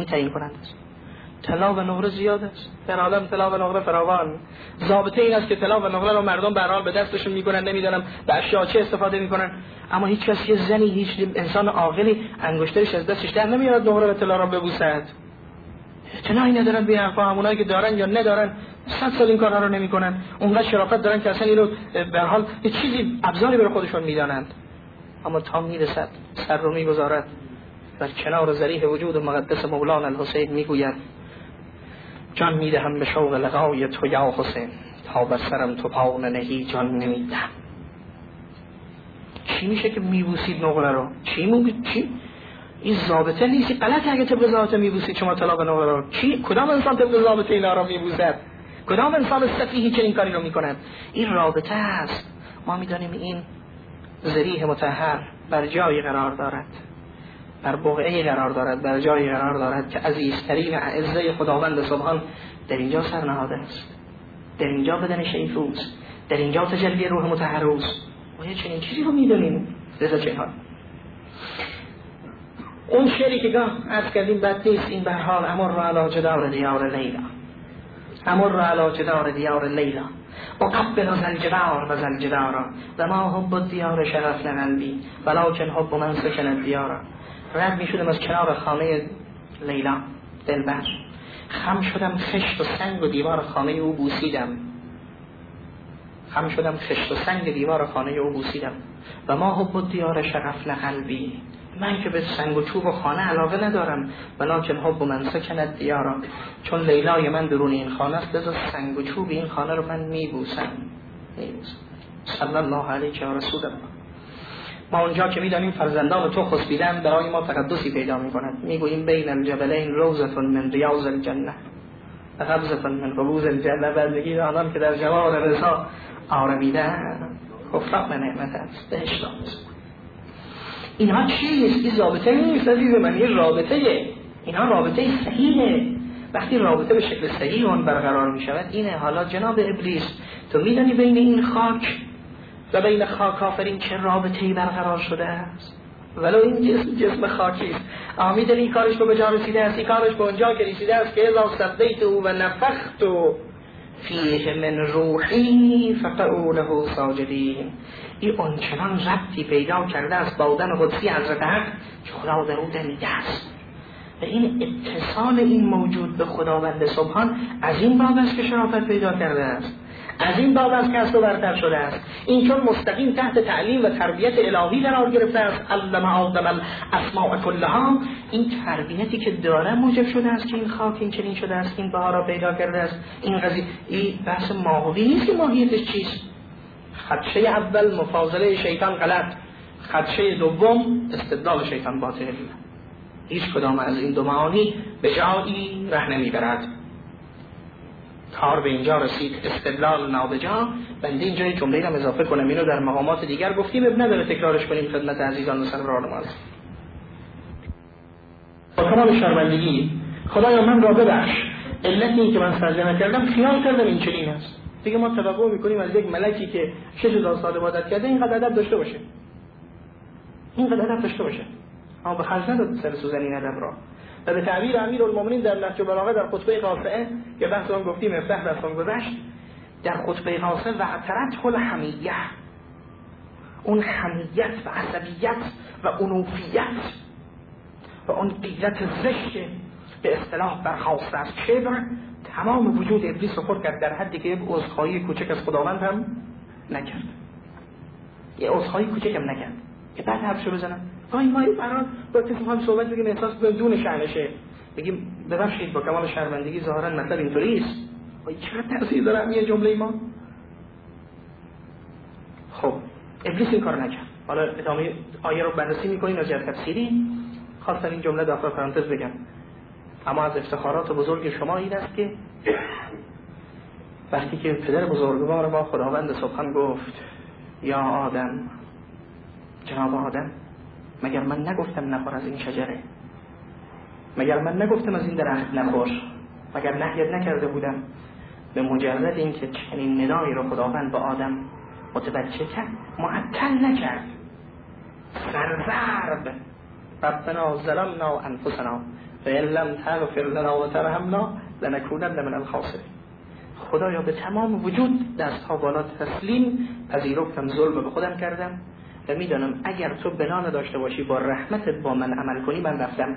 Speaker 1: طلا و نقره زیاد است در عالم، طلا و نقره فراوان. ضابطه این است که طلا و نقره رو مردم به هر حال به دستشون میکنن، نمیدونم به اشیاء چه استفاده میکنن، اما هیچ کس، یه زنی، هیچ انسان عاقلی انگشترش از دستش در نمیاد نقره و طلا رو ببوسد. اطلاعی ندارن به حرفا، همونایی که دارن یا ندارن 100 سال این کارها رو نمیکنن، اونقدر شرافت دارن که اصلا اینو به هر حال یه چیزی ابزاری برای خودشون میدانند. اما تا میرسد سر رو میگذارد در کنار ذریح وجود مقدس مولانا الحسین میگوید جان میدهم به شوق لقای تو یا حسین، تا بر سرم تو پا ننهی جان نمیدهم. چی میشه که میبوسید نقره رو؟ چی؟ این ضابطه نیست، غلطه اگه طبق ضابطه میبوسید شما طلا و نقره رو. کدام انسان طبق ضابطه اینا رو میبوسد؟ کدام انسان سفیهی چنین کاری رو میکند؟ این رابطه است. ما میدانیم این ذریح مطهر بر جایی قرار دارد، بر بقعه‌ای قرار دارد، بر جایی قرار دارد که عزیزترین اعزای خداوند سبحان در اینجا سرنهاده است، در اینجا بدن شیفوز، در اینجا تجلی روح مطهروز. ما یه چنین چیزی رو میدونیم. لذا چنان اون شعری که گاه عرض کردیم بد نیست، این به هر حال امر رو علی جدار دیار لیلا، امر رو علی جدار دیار لیلا اقبل زلجدار و زلجدارا و ما حب الدیار شرف لقلبی ولکن حب من سکن الدیارا. رد می شدم از کنار خانه لیلا دلبر، خم شدم خشت و سنگ و دیوار خانه او بوسیدم، خم شدم خشت و سنگ دیوار خانه او بوسیدم و ما حب الدیار شرف لقلبی، من که به سنگ و چوب و خانه علاقه ندارم، ولکن حب من سکن الدیارا، چون لیلای من درون این خانه است لذا سنگ و چوب این خانه رو من میبوسم. صلی الله علیه و رسول الله. ما اونجا که میدانیم فرزندان تو خسبیدن برای ما تقدسی پیدا میکنند، میگوییم بین الجبلین روضة من ریاض الجنه و قبضة من قبوض الجنه. بندگی آنان که در جوار رضا آرمیدن کفران نعمت است، بهشت است. اینها چیست؟ این رابطه نیست عزیز من، این رابطه، اینها رابطه صحیحه. وقتی رابطه به شکل صحیح اون برقرار می شود اینه. حالا جناب ابلیس تو میدانی بین این خاک و بین خاک آفرین چه رابطه‌ای برقرار شده است؟ ولو این جسم خاکی است، میدانی این کارش به جا رسیده است، این کارش به اونجا که رسیده است که اذا صدیت و نفخت فیه من روحی فقعوا له ساجدین. این اونچنان ربطی پیدا کرده است با بدن قدسی حضرت حق که خدا در او دمیده است. و این اتصال این موجود به خداوند سبحان از این باب است که شرافت پیدا کرده است. از این باب از کسب و برتر شده است. این چون مستقیم تحت تعلیم و تربیت الهی قرار گرفته است، علم آدم الاسماء کلها، این تربیتی که داره موجب شده است که این خاک این چنین شده است، این بها را پیدا کرده است. این قضیه این بحث ماهوی نیست که ماهیتش چیست. خدشه اول مفاضله شیطان غلط، خدشه دوم استدلال شیطان باطل. هیچ کدام از این دو معانی به جایی ره نمیبرد. کار به اینجا رسید، استدلال نابجا. بنده اینجا یک جمله را اضافه کنم، اینو در مقامات دیگر گفتیم، اب نداره تکرارش کنیم خدمت عزیزان مثلا راهنماز. با کمال شرمندگی خدایا من را ببخش، علت این که من سجده نکردم خیال کردم این چنین است. دیگه ما توقع میکنیم از یک ملکی که 6000 سال عبادت کرده اینقدر ادب داشته باشه، اینقدر ادب داشته باشه، اما به خرج نداد سر سوزن این ادب را. و به تعبیر امیرالمومنین در نهج البلاغه در خطبه قاصعه که بحث اون گفتیم مفتاح دستان گذشت، در خطبه قاصعه و اعترت الحمیه، اون حمیت و عصبیت و انوفیت و اون غیرت زشت به اصطلاح برخاسته از کبر تمام وجود ابلیس رو پر کرد، در حدی که یک عذرخواهی کوچک از خداوند هم نکرد. یه عذرخواهی کوچک هم نکرد که بعد حرفشو بزنن. گاهی ما برای با کسی هم صحبت بگیم احساس کنیم دون شأنشه، بگیم ببخشید با کمال شرمندگی ظاهرا مطلب اینطوری است. چقدر تاثیر داره همین جمله ما. خب ابلیس این کار نکرد. حالا ادامه آیه رو بررسی می‌کنیم از جهت تفسیری. خواستم این جمله داخل پرانتز بگم. اما از افتخارات بزرگ شما این است که وقتی که پدر بزرگوار ما خداوند سبحان گفت یا آدم، جناب آدم، مگر من نگفتم نخور از این شجره؟ مگر من نگفتم از این درخت نخور؟ مگر نهیت نکرده بودم؟ به مجرد این که چنین ندایی رو خداوند به آدم متوجه کرد، معطل نکرد، سرزرب ربنا ظلمنا انفسنا فإن لم تغفر لنا وترحمنا لنكونن من الخاسرین. خدایا به تمام وجود دستها بالا تسلیم پذیرفتم، ظلم به خودم کردم و میدانم اگر تو بنا نداشته باشی با رحمتت با من عمل کنی من رفتم.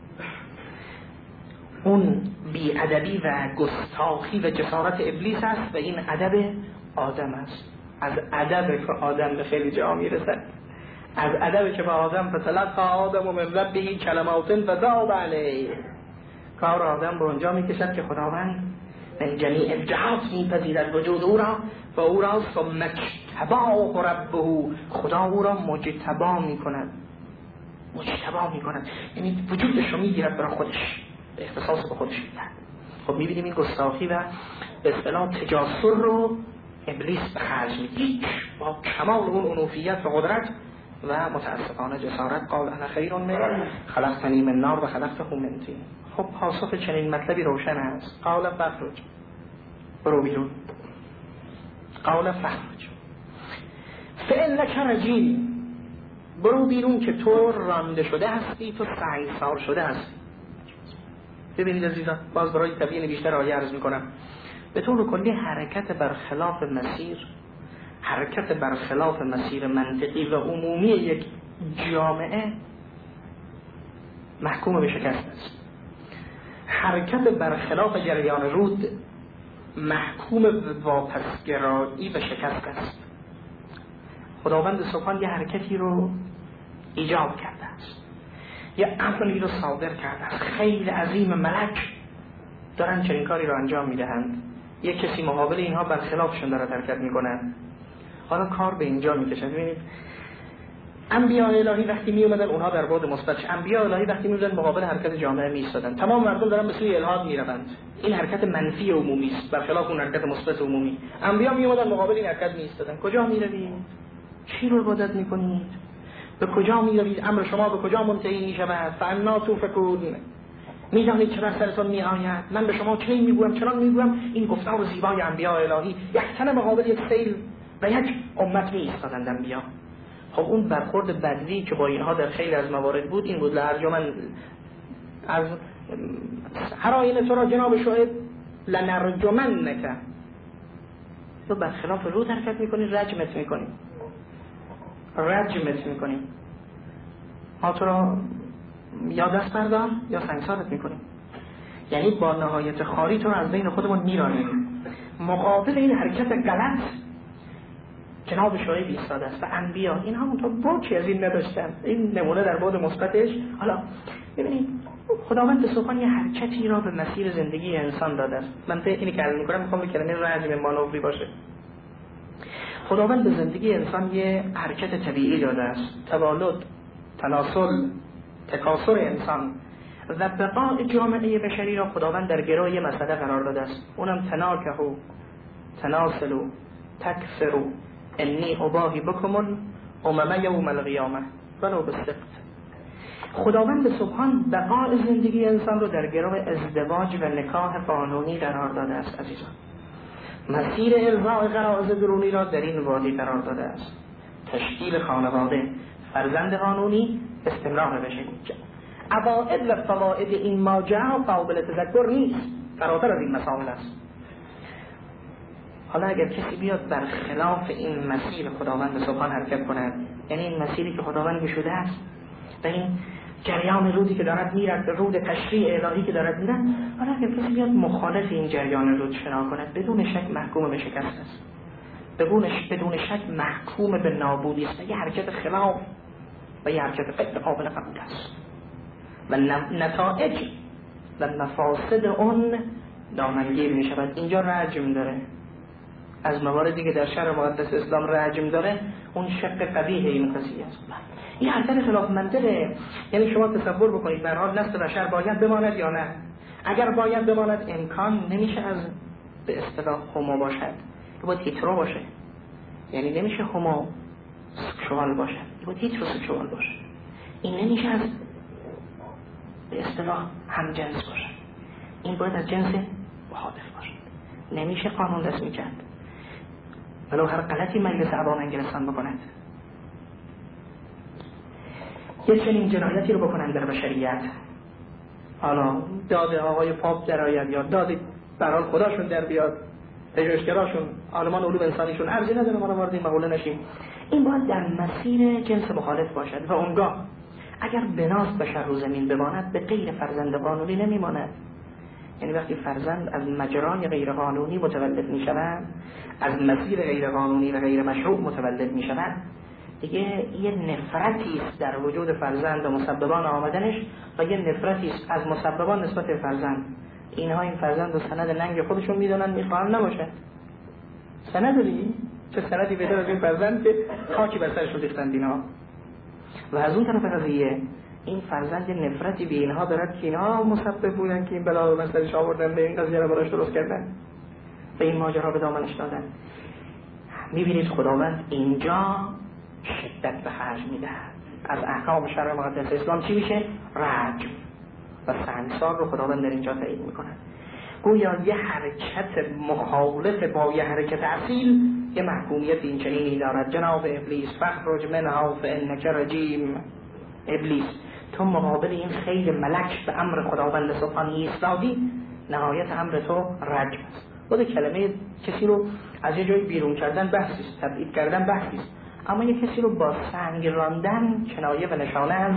Speaker 1: اون بی‌ادبی و گستاخی و جسارت ابلیس است و این ادب آدم است. از ادب که آدم به خیلی جا میرسد، از ادب که به آدم فتلقى آدم و من ربه کلمات فتاب علیه، کار آدم به اونجا میکشد که خداوند من جمیع الجهات میپذیرد وجود او را و او را ثم اجتباه ربه، خدا او را مجتبا میکند، مجتبا میکند، یعنی وجودش رو میگیرد برای خودش، به اختصاص به خودش میدهد. خب میبینیم این گستاخی و به اصطلاح تجاسر رو ابلیس به خرج میده با کمال اون انوفیت و قدرت و متاسفانه جسارت. قال انا خیر منه خلقتنی من نار و خلقته من طین. خب پاسخ چنین مطلبی روشن است. قال فخرج، برو بیرون. قال فخرج فإنک رجیم، برو بیرون که تو رانده شده هستی، تو سعیسار شده هستی. ببینید عزیزان، باز برای تبیین بیشتر آیه عرض میکنم. به طور کلی حرکت برخلاف مسیر، حرکت برخلاف مسیر منطقی و عمومی یک جامعه محکوم به شکست است. حرکت برخلاف جریان رود محکوم به واپسگرایی و شکست است. خداوند سبحان یه حرکتی رو ایجاب کرده است، یه امری رو صادر کرده است. خیلی عظیم ملک دارن چنین کاری رو انجام میدهند، یک کسی مقابل اینها برخلافشون داره حرکت میکنن. حالا کار به اینجا میکشن. ببینید انبیاء الهی وقتی می اومدن اونها در بعد مثبت، انبیاء الهی وقتی می اومدن مقابل حرکت جامعه می ایستادن، تمام مردم دارن به سوی الحاد میروند. این حرکت منفی عمومی است برخلاف اون حرکت مثبت عمومی. انبیاء می اومدن مقابل این حرکت می ایستادن. کجا میروید؟ چی رو عبادت میکنید؟ به کجا میروید؟ امر شما به کجا منتهی میشود؟ فانا توفکون، میدانید چرا سرتون میآید؟ من به شما چه میگویم، چرا میگویم؟ این گفتار زیبای انبیاء الهی یک تن مقابل یک سیل و یک امت می ایستادند انبیاء. خب اون برخورد بدوی که با اینها در خیلی از موارد بود این بود: لارجمن از هر آینه تو را جناب شعیب لنرجمنک، تو برخلاف رود حرکت میکنی، رجمت میکنی، ما تو را یا دست بردار یا سنگسارت میکنیم. یعنی با نهایت خاری تو را از بین خودمون میرانیم. مقابل این حرکت غلط جناب شعیب ایستاده است و انبیا این همونطور باکی از این نداشتن. این نمونه در بعد مثبتش. حالا ببینید خداوند سبحان یه حرکتی را به مسیر زندگی انسان داده است. من اینی که عرض می‌کنم می‌خوام کلمه رجم مانوری باشه. خداوند به زندگی انسان یه حرکت طبیعی داده است، تولد، تناسل، تکاثر انسان و بقای جامعه بشری را خداوند در گروه یه مسئله قرار داده است، اونم تناکحوا تناسلوا تکثروا انی اباهی بکم الامم یوم القیامه ولو بالسقط. خداوند سبحان بقای زندگی انسان رو در گروه ازدواج و نکاح قانونی قرار داده است. عزیزان مسیر ارضاء غرایز درونی را در این وادی قرار داده است. تشکیل خانواده، فرزند قانونی، استمرار بشری. عوائد و فواید این ماجرا قابل تذکر نیست، فراتر از این مسائل است. حالا اگر کسی بیاد بر خلاف این مسیر خداوند سبحان حرکت کند، یعنی این مسیری که خداوند گشوده است و این جریان رودی که دارد میرد، رود تشریع الهی که دارد میرد، حالا اگر کسی بیاد مخالف این جریان رود شنا کند، بدون شک محکوم به شکست است، بدون شک محکوم به نابودی است. یه حرکت خلاف و یه حرکت غیر قابل قبول است و نتایج و مفاسد اون دامنگیر می شود. اینجا رجم داره، از مواردی که در شرع مقدس اسلام رجم داره، اون شق قبیح این قضیه است. این حرکت خلاف منطقه. یعنی شما تصور بکنید به هر حال نسل بشر باید بماند یا نه؟ اگر باید بماند امکان نمیشه از به اصطلاح هومو باشد، باید هیترو باشه. یعنی نمیشه هومو سکشوال باشه، باید هیترو سکشوال باشه. این نمیشه از به اصطلاح همجنس باشه، این باید از جنس مخالف باشه. نمیشه قانون رسمی کرد ولو هر غلطی مجلس عوام انگلستان بکند. یه چنین جنایتی رو بکنن در بشریت، حالا داد آقای پاپ در آید یا داد برحال خداشون در بیاد، پژوهشگراشون، عالمان علوم انسانیشون، ارزی نداره ما رو وارد این مقوله نشیم. این باید در مسیر جنس مخالف باشد و اونگاه اگر بناست بشر رو زمین بماند به غیر فرزند قانونی نمیماند. یعنی وقتی فرزند از مجرای غیر قانونی متولد می شود، از مسیر غیر قانونی و غیر مشروع متولد می شود، دیگه یه نفرتی است در وجود فرزند و مسببان آمدنش و یه نفرتی است از مسببان نسبت به فرزند. اینها این فرزند و سند ننگ خودشون میدونن، میخوان نباشد. سند داری؟ چه سندی بهتر از این فرزند که خاکی بر سرش رو ریختند اینها. و از اون طرف قضیه این فرزند نفرتی به اینها دارد که اینها مسبب بودن که این بلا رو مسئلهش آوردن، به این قضیه رو براش درست کردن و این ماجرا به دامنش دادن. میبینید خداوند اینجا شدت به خرج میدهد. از احکام شرع مقدس اسلام چی میشه؟ رجم و سنگسار رو خداوند در اینجا تعیین میکنه. گویا یه حرکت مخالف با یه حرکت اصیل یه محکومیت این چنینی دارد. جناب ابلیس فخرج منها فانک رجیم. ابلیس تو مقابل این خیل ملک به امر خداوند سبحانه ایستادی، نهایت امر تو رجم است. خود کلمه کسی رو از یه جایی بیرون کردن بحثی است، تبعید کردن بحثی است، اما یک کسی رو با سنگ راندن کنایه و نشانه از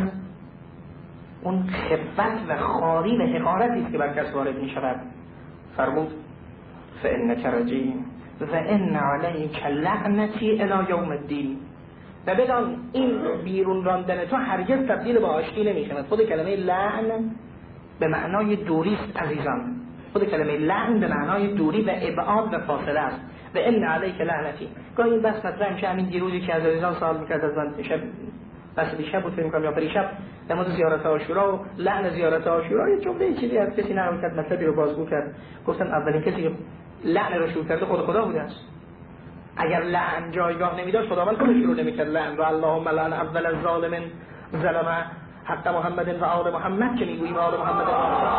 Speaker 1: اون خفت و خاری و حقارتی است که بر کس وارد می شود. فرمود فانک رجیم و ان علیک لعنتی الی یوم الدین. و بدان این بیرون راندن تو هرگز تبدیل به آشتی نمی شود. خود کلمه لعن به معنای دوری است عزیزان. خود کلمه لعن به معنای دوری و ابعاد و فاصله است. و ان علیک لعنتی. گاهی این بحث مطرح میشه. همین دیروزی که از عزیزان سوال میکرد از من، شب بس دیشب بود فکر می‌کنم یا پریشب، در مورد زیارت عاشورا و لعن زیارت عاشورا یه جمله چیزی از کسی نقل کرد، مطلبی رو بازگو کرد. گفتن اولین کسی که لعن رو شروع کرده خدا بوده است. اگر لعن جایگاه نمیداشت خداوند خودش شروع نمی‌کرد لعن. و اللهم لعن اول الظالم ظلم حق محمد و آل محمد، که میگوییم آل محمد.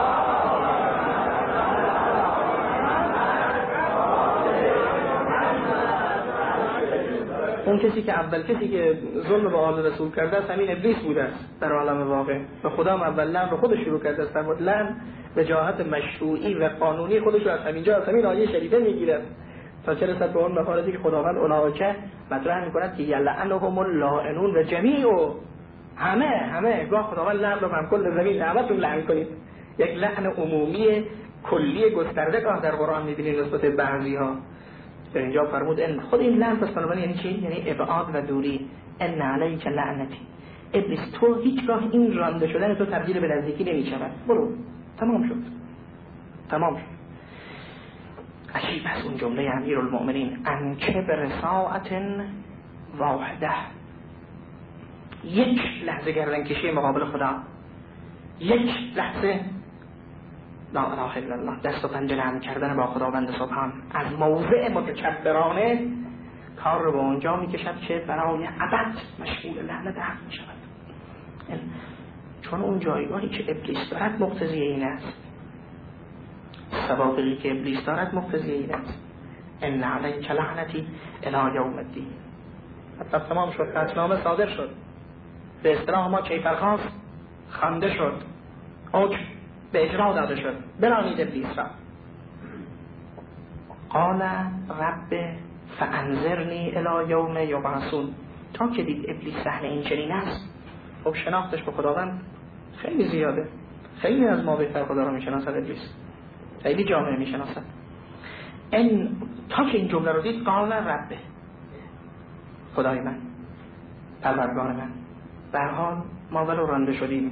Speaker 1: اون کسی که اول کسی که ظلم به آل رسول کرده است همین ابلیس بوده است در عالم واقع. و خدا هم اول لعن رو خودش شروع کرده است. فرمود لعن به جهت مشروعی و قانونی خودش رو از همینجا از همین آیه شریفه میگیره تا چه رسد به اون مفاردی که خداوند اولئک مطرح میکند که یلعنهم اللاعنون و جمیع همه گاه خداوند لعن رو هم کل زمین همتون لعن کنید. یک لعن عمومی کلی گسترده که در قرآن می‌بینید نسبت بعضی‌ها. در اینجا فرمود ان خود این لعن پس بنابراین یعنی چی؟ یعنی ابعاد و دوری. ان علیک لعنتی. ابلیس تو هیچگاه این رانده شدن تو تبدیل به نزدیکی نمی‌شود. برو. تمام شد. عجیب است اون جمله امیرالمؤمنین ان کبر ساعت واحده. یک لحظه گردن کشی مقابل خدا، یک لحظه لا اله الا الله، دست و پنجه نرم کردن با خداوند سبحان از موضع متکبرانه کار رو به اونجا میکشد که برای ابد مشغول لعنت حق میشود. چون اون جایگاهی که ابلیس دارد مقتضی این است، سوابقی که ابلیس دارد مقتضی این است. ان علیک لعنتی الی یوم الدین. حتی تمام شد، قطعنامه صادر شد، به اصطلاح ما کیفرخواست خوانده شد، حکم به اجرا داده شد، برانید ابلیس را. قال رب فانظرنی الی یوم یبعثون. تا که دید ابلیس صحنه این چنین است، خب شناختش به خداوند خیلی زیاده، خیلی از ما بهتر خدا رو میشناسد ابلیس، خیلی جامعه میشناسد. این تا که این جمله رو دید قال رب، خدای من، پروردگار من، به هر حال ما ولو رانده شدیم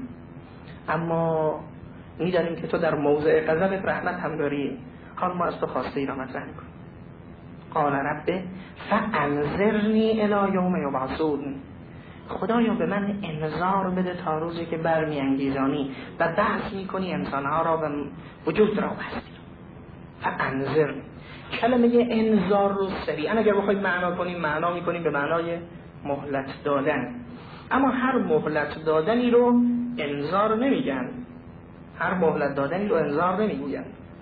Speaker 1: اما میدانیم که تو در موضع غضبت رحمت هم داری، حال ما از تو خواسته ای را مطرح میکنیم. قال رب فانظرنی الی یوم یبعثون. خدایا به من انذار بده تا روزی که برمیانگیزانی و بحث میکنی انسانها را و وجود را بستی. فانذرنی، کلمه انذار رو سریعا اگر بخواید معنا کنیم معنا میکنیم به معنای مهلت دادن، اما هر مهلت دادنی رو انذار نمیگن، هر مهلت دادنی رو انذار نمیگوین.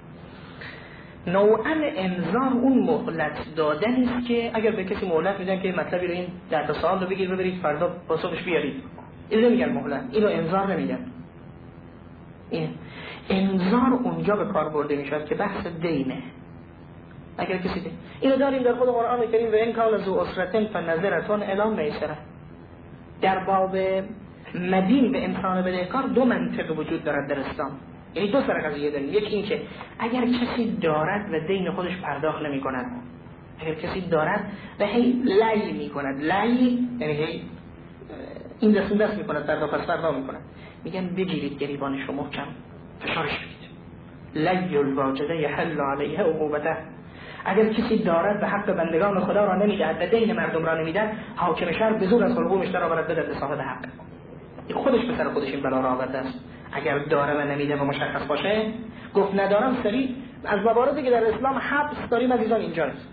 Speaker 1: نوعاً انذار اون مهلت دادنی است که اگر به کسی مهلت میدن که مطلبی رو این 10 سال رو بگید ببرید فردا پاسخش بیارید، اینو نمیگن مهلت، اینو انذار نمیگن. این انذار اونجا به کار برده میشد که بحث دینه. اگر کسی دین اینو داریم در خود قرآن کریم و این کان ذو اسرة فنظرة الی میسرة. در باب مدین به انسان بدهکار دو منطق وجود دارد در اسلام، یعنی دو سر قضیه داریم. یکی این که اگر کسی دارد و دین خودش پرداخت نمی کند، اگر کسی دارد و هی لعی می کند، لعی یعنی هی این دست می کند، فردا پس فردا می کند، میگن بگیرید گریبانش رو محکم فشارش بدید. لعی الواجده یحل علیه عقوبته. اگر کسی دارد و حق بندگان خدا را نمیدهد و دین مردم را نمیدهد، حاکم شهر به زور از حلقومش در آورد بدهد به صاحب حق. این خودش به سر خودش این بلا را آورده است. اگر داره و نمیده و مشخص باشه، گفت ندارم سریع. از مواردی که در اسلام حبس داریم عزیزان اینجا نیست.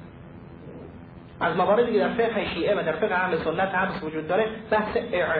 Speaker 1: از مواردی که در فقه شیعه و در فقه اهل سنت حبس وجود داره بحث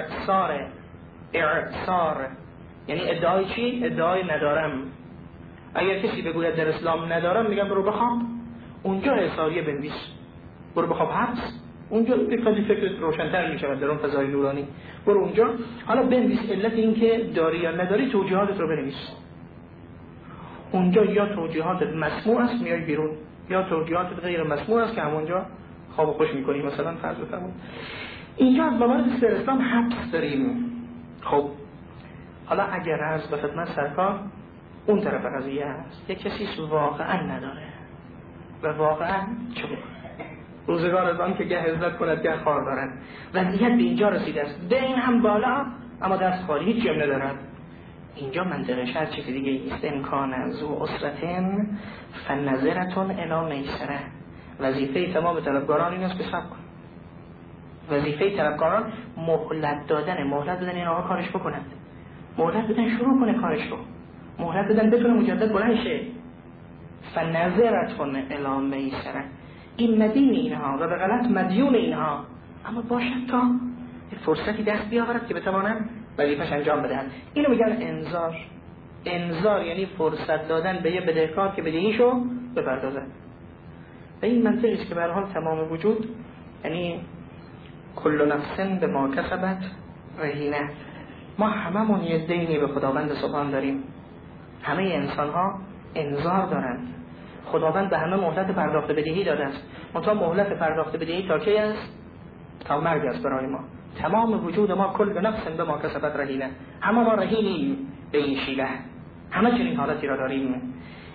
Speaker 1: اعصار، یعنی ادعای چی؟ ادعای ندارم. اگر کسی بگوید در اسلام ندارم، میگم برو بخواب، اونجا اعصاریه بنویس، برو بخواب حبس، اونجا یک فکرت روشن‌تر میشه در اون فضای نورانی. برو اونجا، حالا بنویس علت این که داری یا نداری، توجیهاتت رو بنویس. اونجا یا توجیهاتت مسموع است میای بیرون، یا توجیهاتت غیر مسموع است که همونجا خواب و خوش میکنی. مثلا فرض بفرمایید اینجا از موارد در اسلام حبس داریم. خب حالا اگر عرض به خدمت سرکار اون طرف قضیه است، یک کسی واقعا نداره و واقعا چه روزگار از آن که گه عزت کند گه خار دارد، وضعیت به اینجا رسیده است، دین هم بالا اما دست خالی، هیچی هم ندارد. اینجا منطقه شرط چیز دیگه ایست. امکان ذو اسرة فنظرة الی میسرة. وظیفه تمام طلبگاران این است که صبر کن. وظیفه طلبگاران مهلت دادن این آقا کارش بکنند، مهلت بدن شروع کنه کارش رو، مهلت بدن بتونه مجدد بلند شه. فنظرة الی میسرة، این مدین اینها و به غلط مدیون اینها، اما باشد تا فرصتی دست بیاورد که بتوانند وظیفه‌اش انجام بدهند. اینو میگن انذار. انذار یعنی فرصت دادن به یه بدهکار که بدهیشو بپردازد. و این منطقی است که به هر حال تمام وجود، یعنی کل نفس به ما کسبت رهینه. ما هممون یه دینی به خداوند سبحان داریم. همه انسان‌ها انذار دارند. خداوند به همه مهلت پرداخت بدهی داده است. منتها مهلت پرداخت بدهی تا کی است؟ تا مرگ است برای ما. تمام وجود ما کل نفس به ما کسبت رهینه. همه ما رهینیم به این شیوه. همه چنین حالتی را داریم.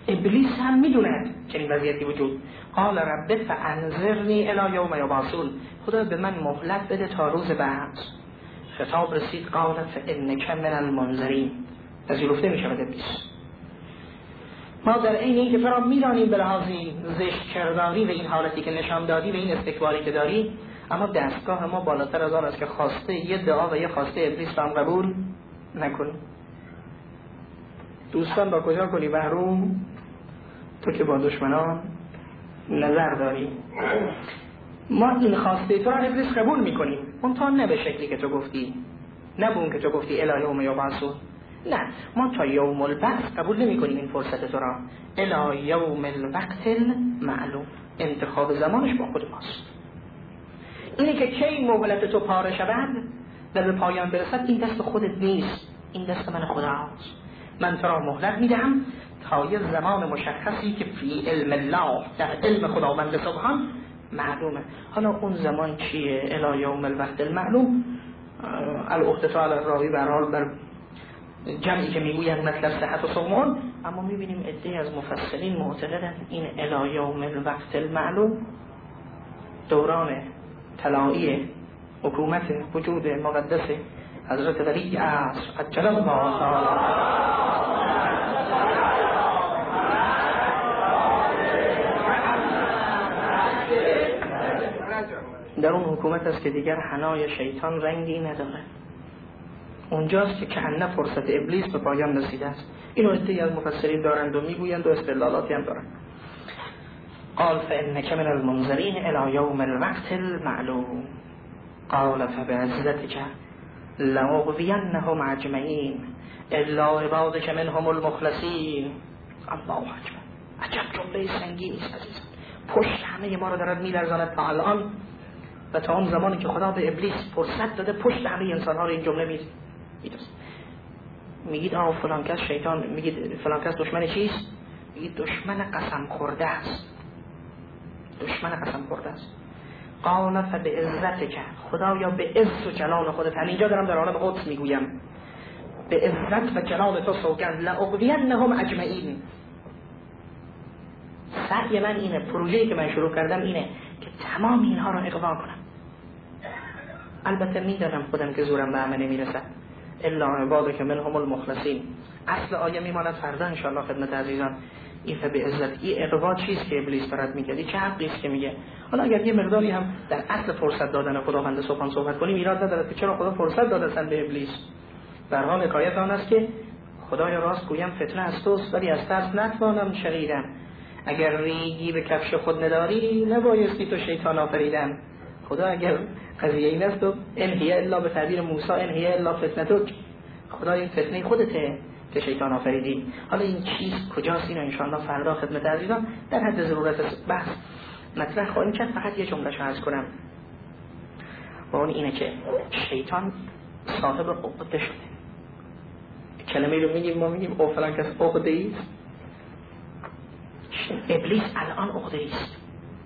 Speaker 1: ابلیس هم میدونه چنین وضعیتی وجود. قال رب فانظرنی الی یوم یبعثون، خدا به من مهلت بده تا روز بعث. خطاب رسید قال فانک من المنذرین، پذیرفته میشه ابلیس. ما در عین اینکه تو را میدانیم به لحاظ زشت کرداری و این حالتی که نشان دادی و این استکباری که داری، اما دستگاه ما بالاتر از آن است که خواسته یه دعا و یه خواسته ابلیس را هم قبول نکنیم. دوستان با کجا کنی محروم؟ تو که با دشمنان نظر داری. ما این خواسته تو را ابلیس قبول میکنیم، اون تا نه به شکلی که تو گفتی، نه به اون که تو گفتی الی یوم یبعثون، نه، ما تا یوم البعث قبول نمی کنیم این فرصت تو را. الی یوم الوقت المعلوم، انتخاب زمانش با خود ماست. اینه که کی مهلت تو پاره شود و به پایان برسد، این دست خودت نیست، این دست من خداست. من تو را مهلت میدهم تا یه زمان مشخصی که فی علم الله، در علم خداوند سبحان معلومه. حالا اون زمان چیه؟ الی یوم الوقت المعلوم، الاختفاء علی الراوی برحال بر جمعی که میگویند مطلب صحت و صومون، اما میبینیم عده‌ای از مفسرین معتقدند این الی یوم الوقت المعلوم دوران طلایی حکومت وجود مقدس حضرت ولی عصر عجل الله تعالی در اون حکومت است که دیگر حنای شیطان رنگی نداره. اونجاست که کأنه فرصت ابلیس به پایان رسیده است. اینو عده‌ای از مفسرین دارند و میگویند و استدلالاتی هم دارند. قال فإنک من المنذرین الی یوم الوقت المعلوم قال فبعزتک لأغوینهم اجمعین الا عبادک منهم المخلصین. الله اکبر، عجب جمله سنگینی است عزیزان. پشت همه ما رو دارد میلرزاند تا الان و تا اون زمانی که خدا به ابلیس فرصت داده پشت همه انسان ها رو این جمله میدوست. میگید فلان کس شیطان، میگید فلان کس دشمن چیست؟ میگید دشمن قسم خورده است، دشمن قسم خورده است. قال فبعزتک، خدا یا به عز و جلال خودت، همینجا دارم در عالم قدس میگویم، به عزت و جلال تو سوگند لأغوینهم اجمعین. سعی من اینه، پروژه‌ای که من شروع کردم اینه که تمام اینها رو اغوا کنم. البته میدانم خودم که زورم به همه نمیرسد. الا عبادک منهم المخلصین. اصل آیه میماند فردا ان شاء الله خدمت عزیزان. این به عزت این اغوا چیست که ابلیس برات میگه؟ چه حقی است که میگه؟ حالا اگر یه مقداری هم در اصل فرصت دادن خداوند سبحان صحبت کنیم ایراد نداره که چرا خدا فرصت داده اصلا به ابلیس. در حال حکایت آن است که خدای راست گویم فتنه از توست ولی از ترس نتوانم شنیدن. اگر ریگی به کفش خود نداری نبایستی تو شیطان آفریدن. خدا اگر قضیه این است و انهی الا به تعبیر موسی انهی الا فتنتک، خدا این فتنه خودته که شیطان آفریدی. حالا این چیز کجاست؟ اینو ان شاء الله فردا خدمت عزیزان در حد ضرورت بحث مطرح خواهیم کرد. فقط یه جمله عرض کنم و اون اینه که شیطان صاحب عقده شده. کلمه رو میگیم، ما میگیم او فلان کس عقده است. ابلیس الان عقده است.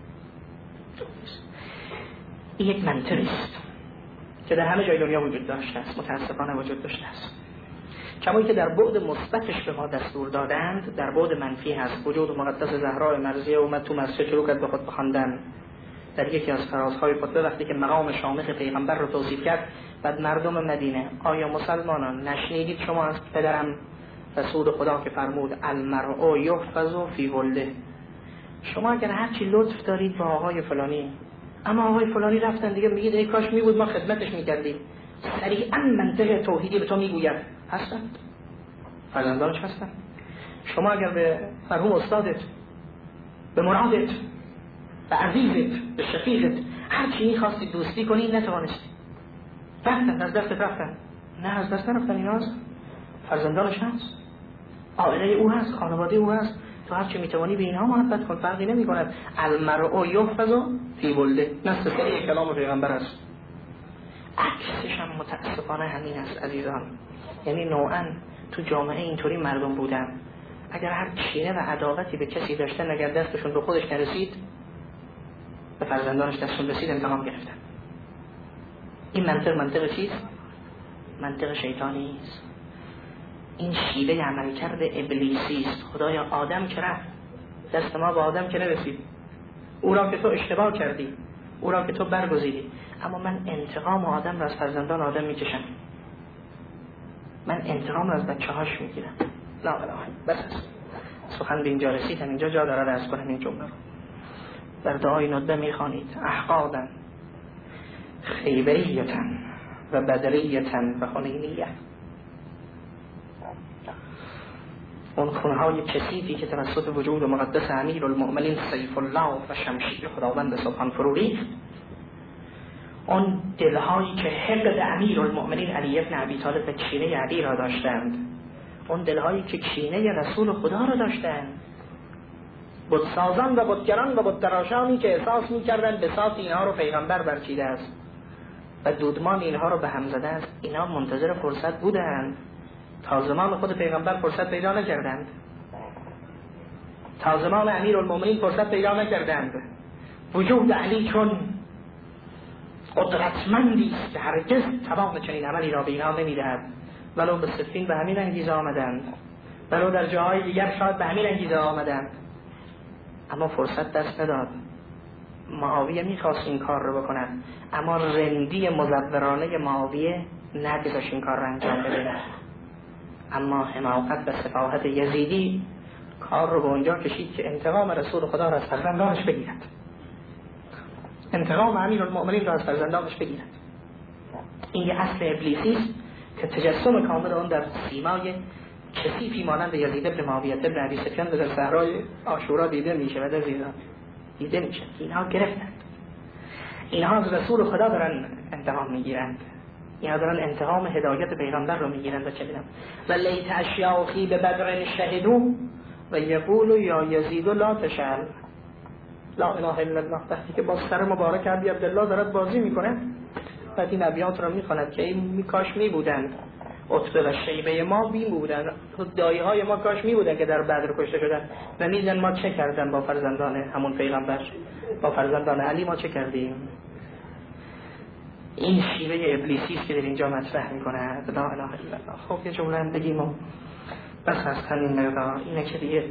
Speaker 1: این یک منطقی است که در همه جای دنیا وجود داشته است، متاسفانه وجود داشته است. کمایی که در بعد مثبتش به ما دستور دادند، در بعد منفی هست. وجود مقدس زهرا مرضیه اومد تو مسجد شروع کرد به خود بخواندن. در یکی از فرازهای خطبه وقتی که مقام شامخ پیغمبر رو توصیف کرد، بعد مردم مدینه، آیا مسلمانان نشنیدید شما از پدرم رسول خدا که فرمود المرء یحفظ فی ولده؟ شما اگر هر چی لطف دارید با آقای فلانی، اما آقای فلانی رفتن دیگه، میگید ای کاش میبود ما خدمتش میکردیم. سریعا منطق توحیدی به تو میگوید هستند، فرزندانش هستند. شما اگر به مرحوم استادت، به مرادت، به عزیزت، به شفیقت هر چی میخواستی دوستی کنی نتوانستی، رفتن، از دست رفتن. نه از دست نرفتن، اینا هست، فرزندانش هست، عائله او هست، خانواده او هست. تو هر چی میتوانی به اینها محبت کن، فرقی نمی کند. المرء یحفظ فی ولده، نص صریح کلام پیغمبر است. عکسش هم متاسفانه همین است عزیزان. یعنی نوعا تو جامعه اینطوری مردم بودن، اگر هر چینه و عداوتی به کسی داشتن، اگر دستشون به خودش نرسید به فرزندانش دستشون رسید انتقام گرفتن. این منطق چیست؟ منطق شیطانی است. این شیوه عملکرد ابلیسی است. خدایا آدم که رفت، دست ما به آدم که نرسید، او را که تو اشتباه کردی، او را که تو برگزیدی، اما من انتقام آدم را از فرزندان آدم میکشم، من انتقام را از بچه‌هاش میگیرم. لا اله بس سخن به اینجا رسید، اینجا جا دارد از کنم این جمله رو. در دعای ندبه میخوانید احقادا خیبریتا و بدریتا و حنینیه، اون خونهای کثیفی که توسط وجود مقدس امیر المؤمنین سیف الله و شمشیر خداوند سبحان فرو ریخت، اون دلهایی که حقد امیر المؤمنین علی ابن ابی طالب و کینه علی را داشتند، اون دلهایی که کینه رسول خدا را داشتند، بتسازان و بتگران و بتتراشانی که احساس می‌کردند بساط اینها رو پیغمبر برچیده است و دودمان اینها رو به هم زده است، اینا منتظر فرصت بودند. تا زمان خود پیغمبر فرصت پیدا نکردند، تا زمان امیر المؤمنین فرصت پیدا نکردند. وجود علی چون قدرتمندی است که هرگز توان چنین عملی را به اینها نمی‌دهد، ولو به صفین به همین انگیزه آمدند، ولو در جاهای دیگر شاید به همین انگیزه آمدند، اما فرصت دست نداد. معاویه میخواست این کار رو بکنن، اما رندی مزورانه معاویه نگذاشت این کار رو انجام بده. اما حماقت و سفاهت یزیدی کار رو به اونجا کشید که انتقام رسول خدا را از فرزندانش بگیرد، انتقام امیر المؤمنین را از فرزندانش بگیرد. این یه اصل ابلیسی است که تجسم کامل اون در سیمای کثیفی مانند یزید ابن معاویه ابن ابی سفیان در صحرای عاشورا دیده میشه و در زیرا دیده میشه. اینها گرفتند، اینها از رسول خدا دارن انتقام میگیرند، اینها دارن انتقام هدایت پیغمبر رو میگیرند. و چه بیدم و لیت اشیاخی به بدر شهدو و یقولو یا یزید لا تشعل لا اله الا الله. وقتی که با سر مبارک عبی عبدالله دارد بازی میکنه، بعد این ابیات رو میخواند که این کاش میبودند عتبه و شیبه ما میبودند، دایی های ما کاش میبودند که در بدر کشته شدن و میدن ما چه کردن با فرزندان همون پیغمبر، با فرزندان علی ما چه کردیم. این شیوه ابلیسی است که در اینجا مطرح میکنه. لا اله الا الله. خب یه جمله هم بگیم و بس از همین مقدار. اینه که دیگه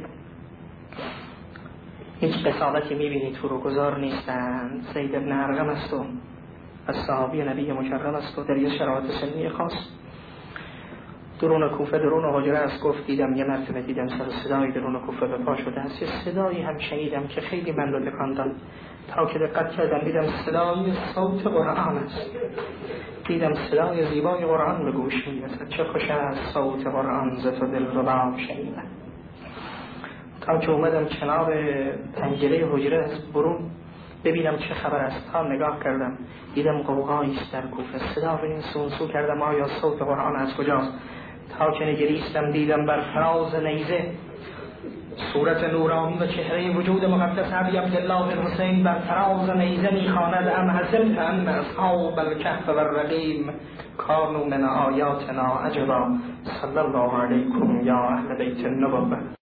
Speaker 1: هیچ قصابتی میبینید فروگذار نیستند. زید ابن ارقم است و از صحابی نبی مکرم است و در یه شرایط سنی خاص درون کوفه، درون حجره است. گفت دیدم یه مرتبه دیدم سر صدای درون کوفه به پا شده است، یه صدایی هم شنیدم که خیلی من رو تکاندن، تا که دقت کردم دیدم صدای صوت قرآن است، دیدم صدای زیبای قرآن به گوش میرسد. چه خوش است صوت قرآن ز تو دل رباب شنیدم. تا که اومدم کنار پنجره حجره از برون ببینم چه خبر است، تا نگاه کردم دیدم قوقایی است در کوفه، صدا به این سونسو کردم آیا صوت قرآن از کجاست. تا که نگریستم دیدم بر فراز نیزه صورت نورانی و چهره وجود مقدس ابی عبدالله الحسین بر فراز نیزه میخواند ام حسبت ان اصحاب الکهف و الرقیم کانوا من آیاتنا عجبا. صلی الله علیکم یا اهل بیت النبوة.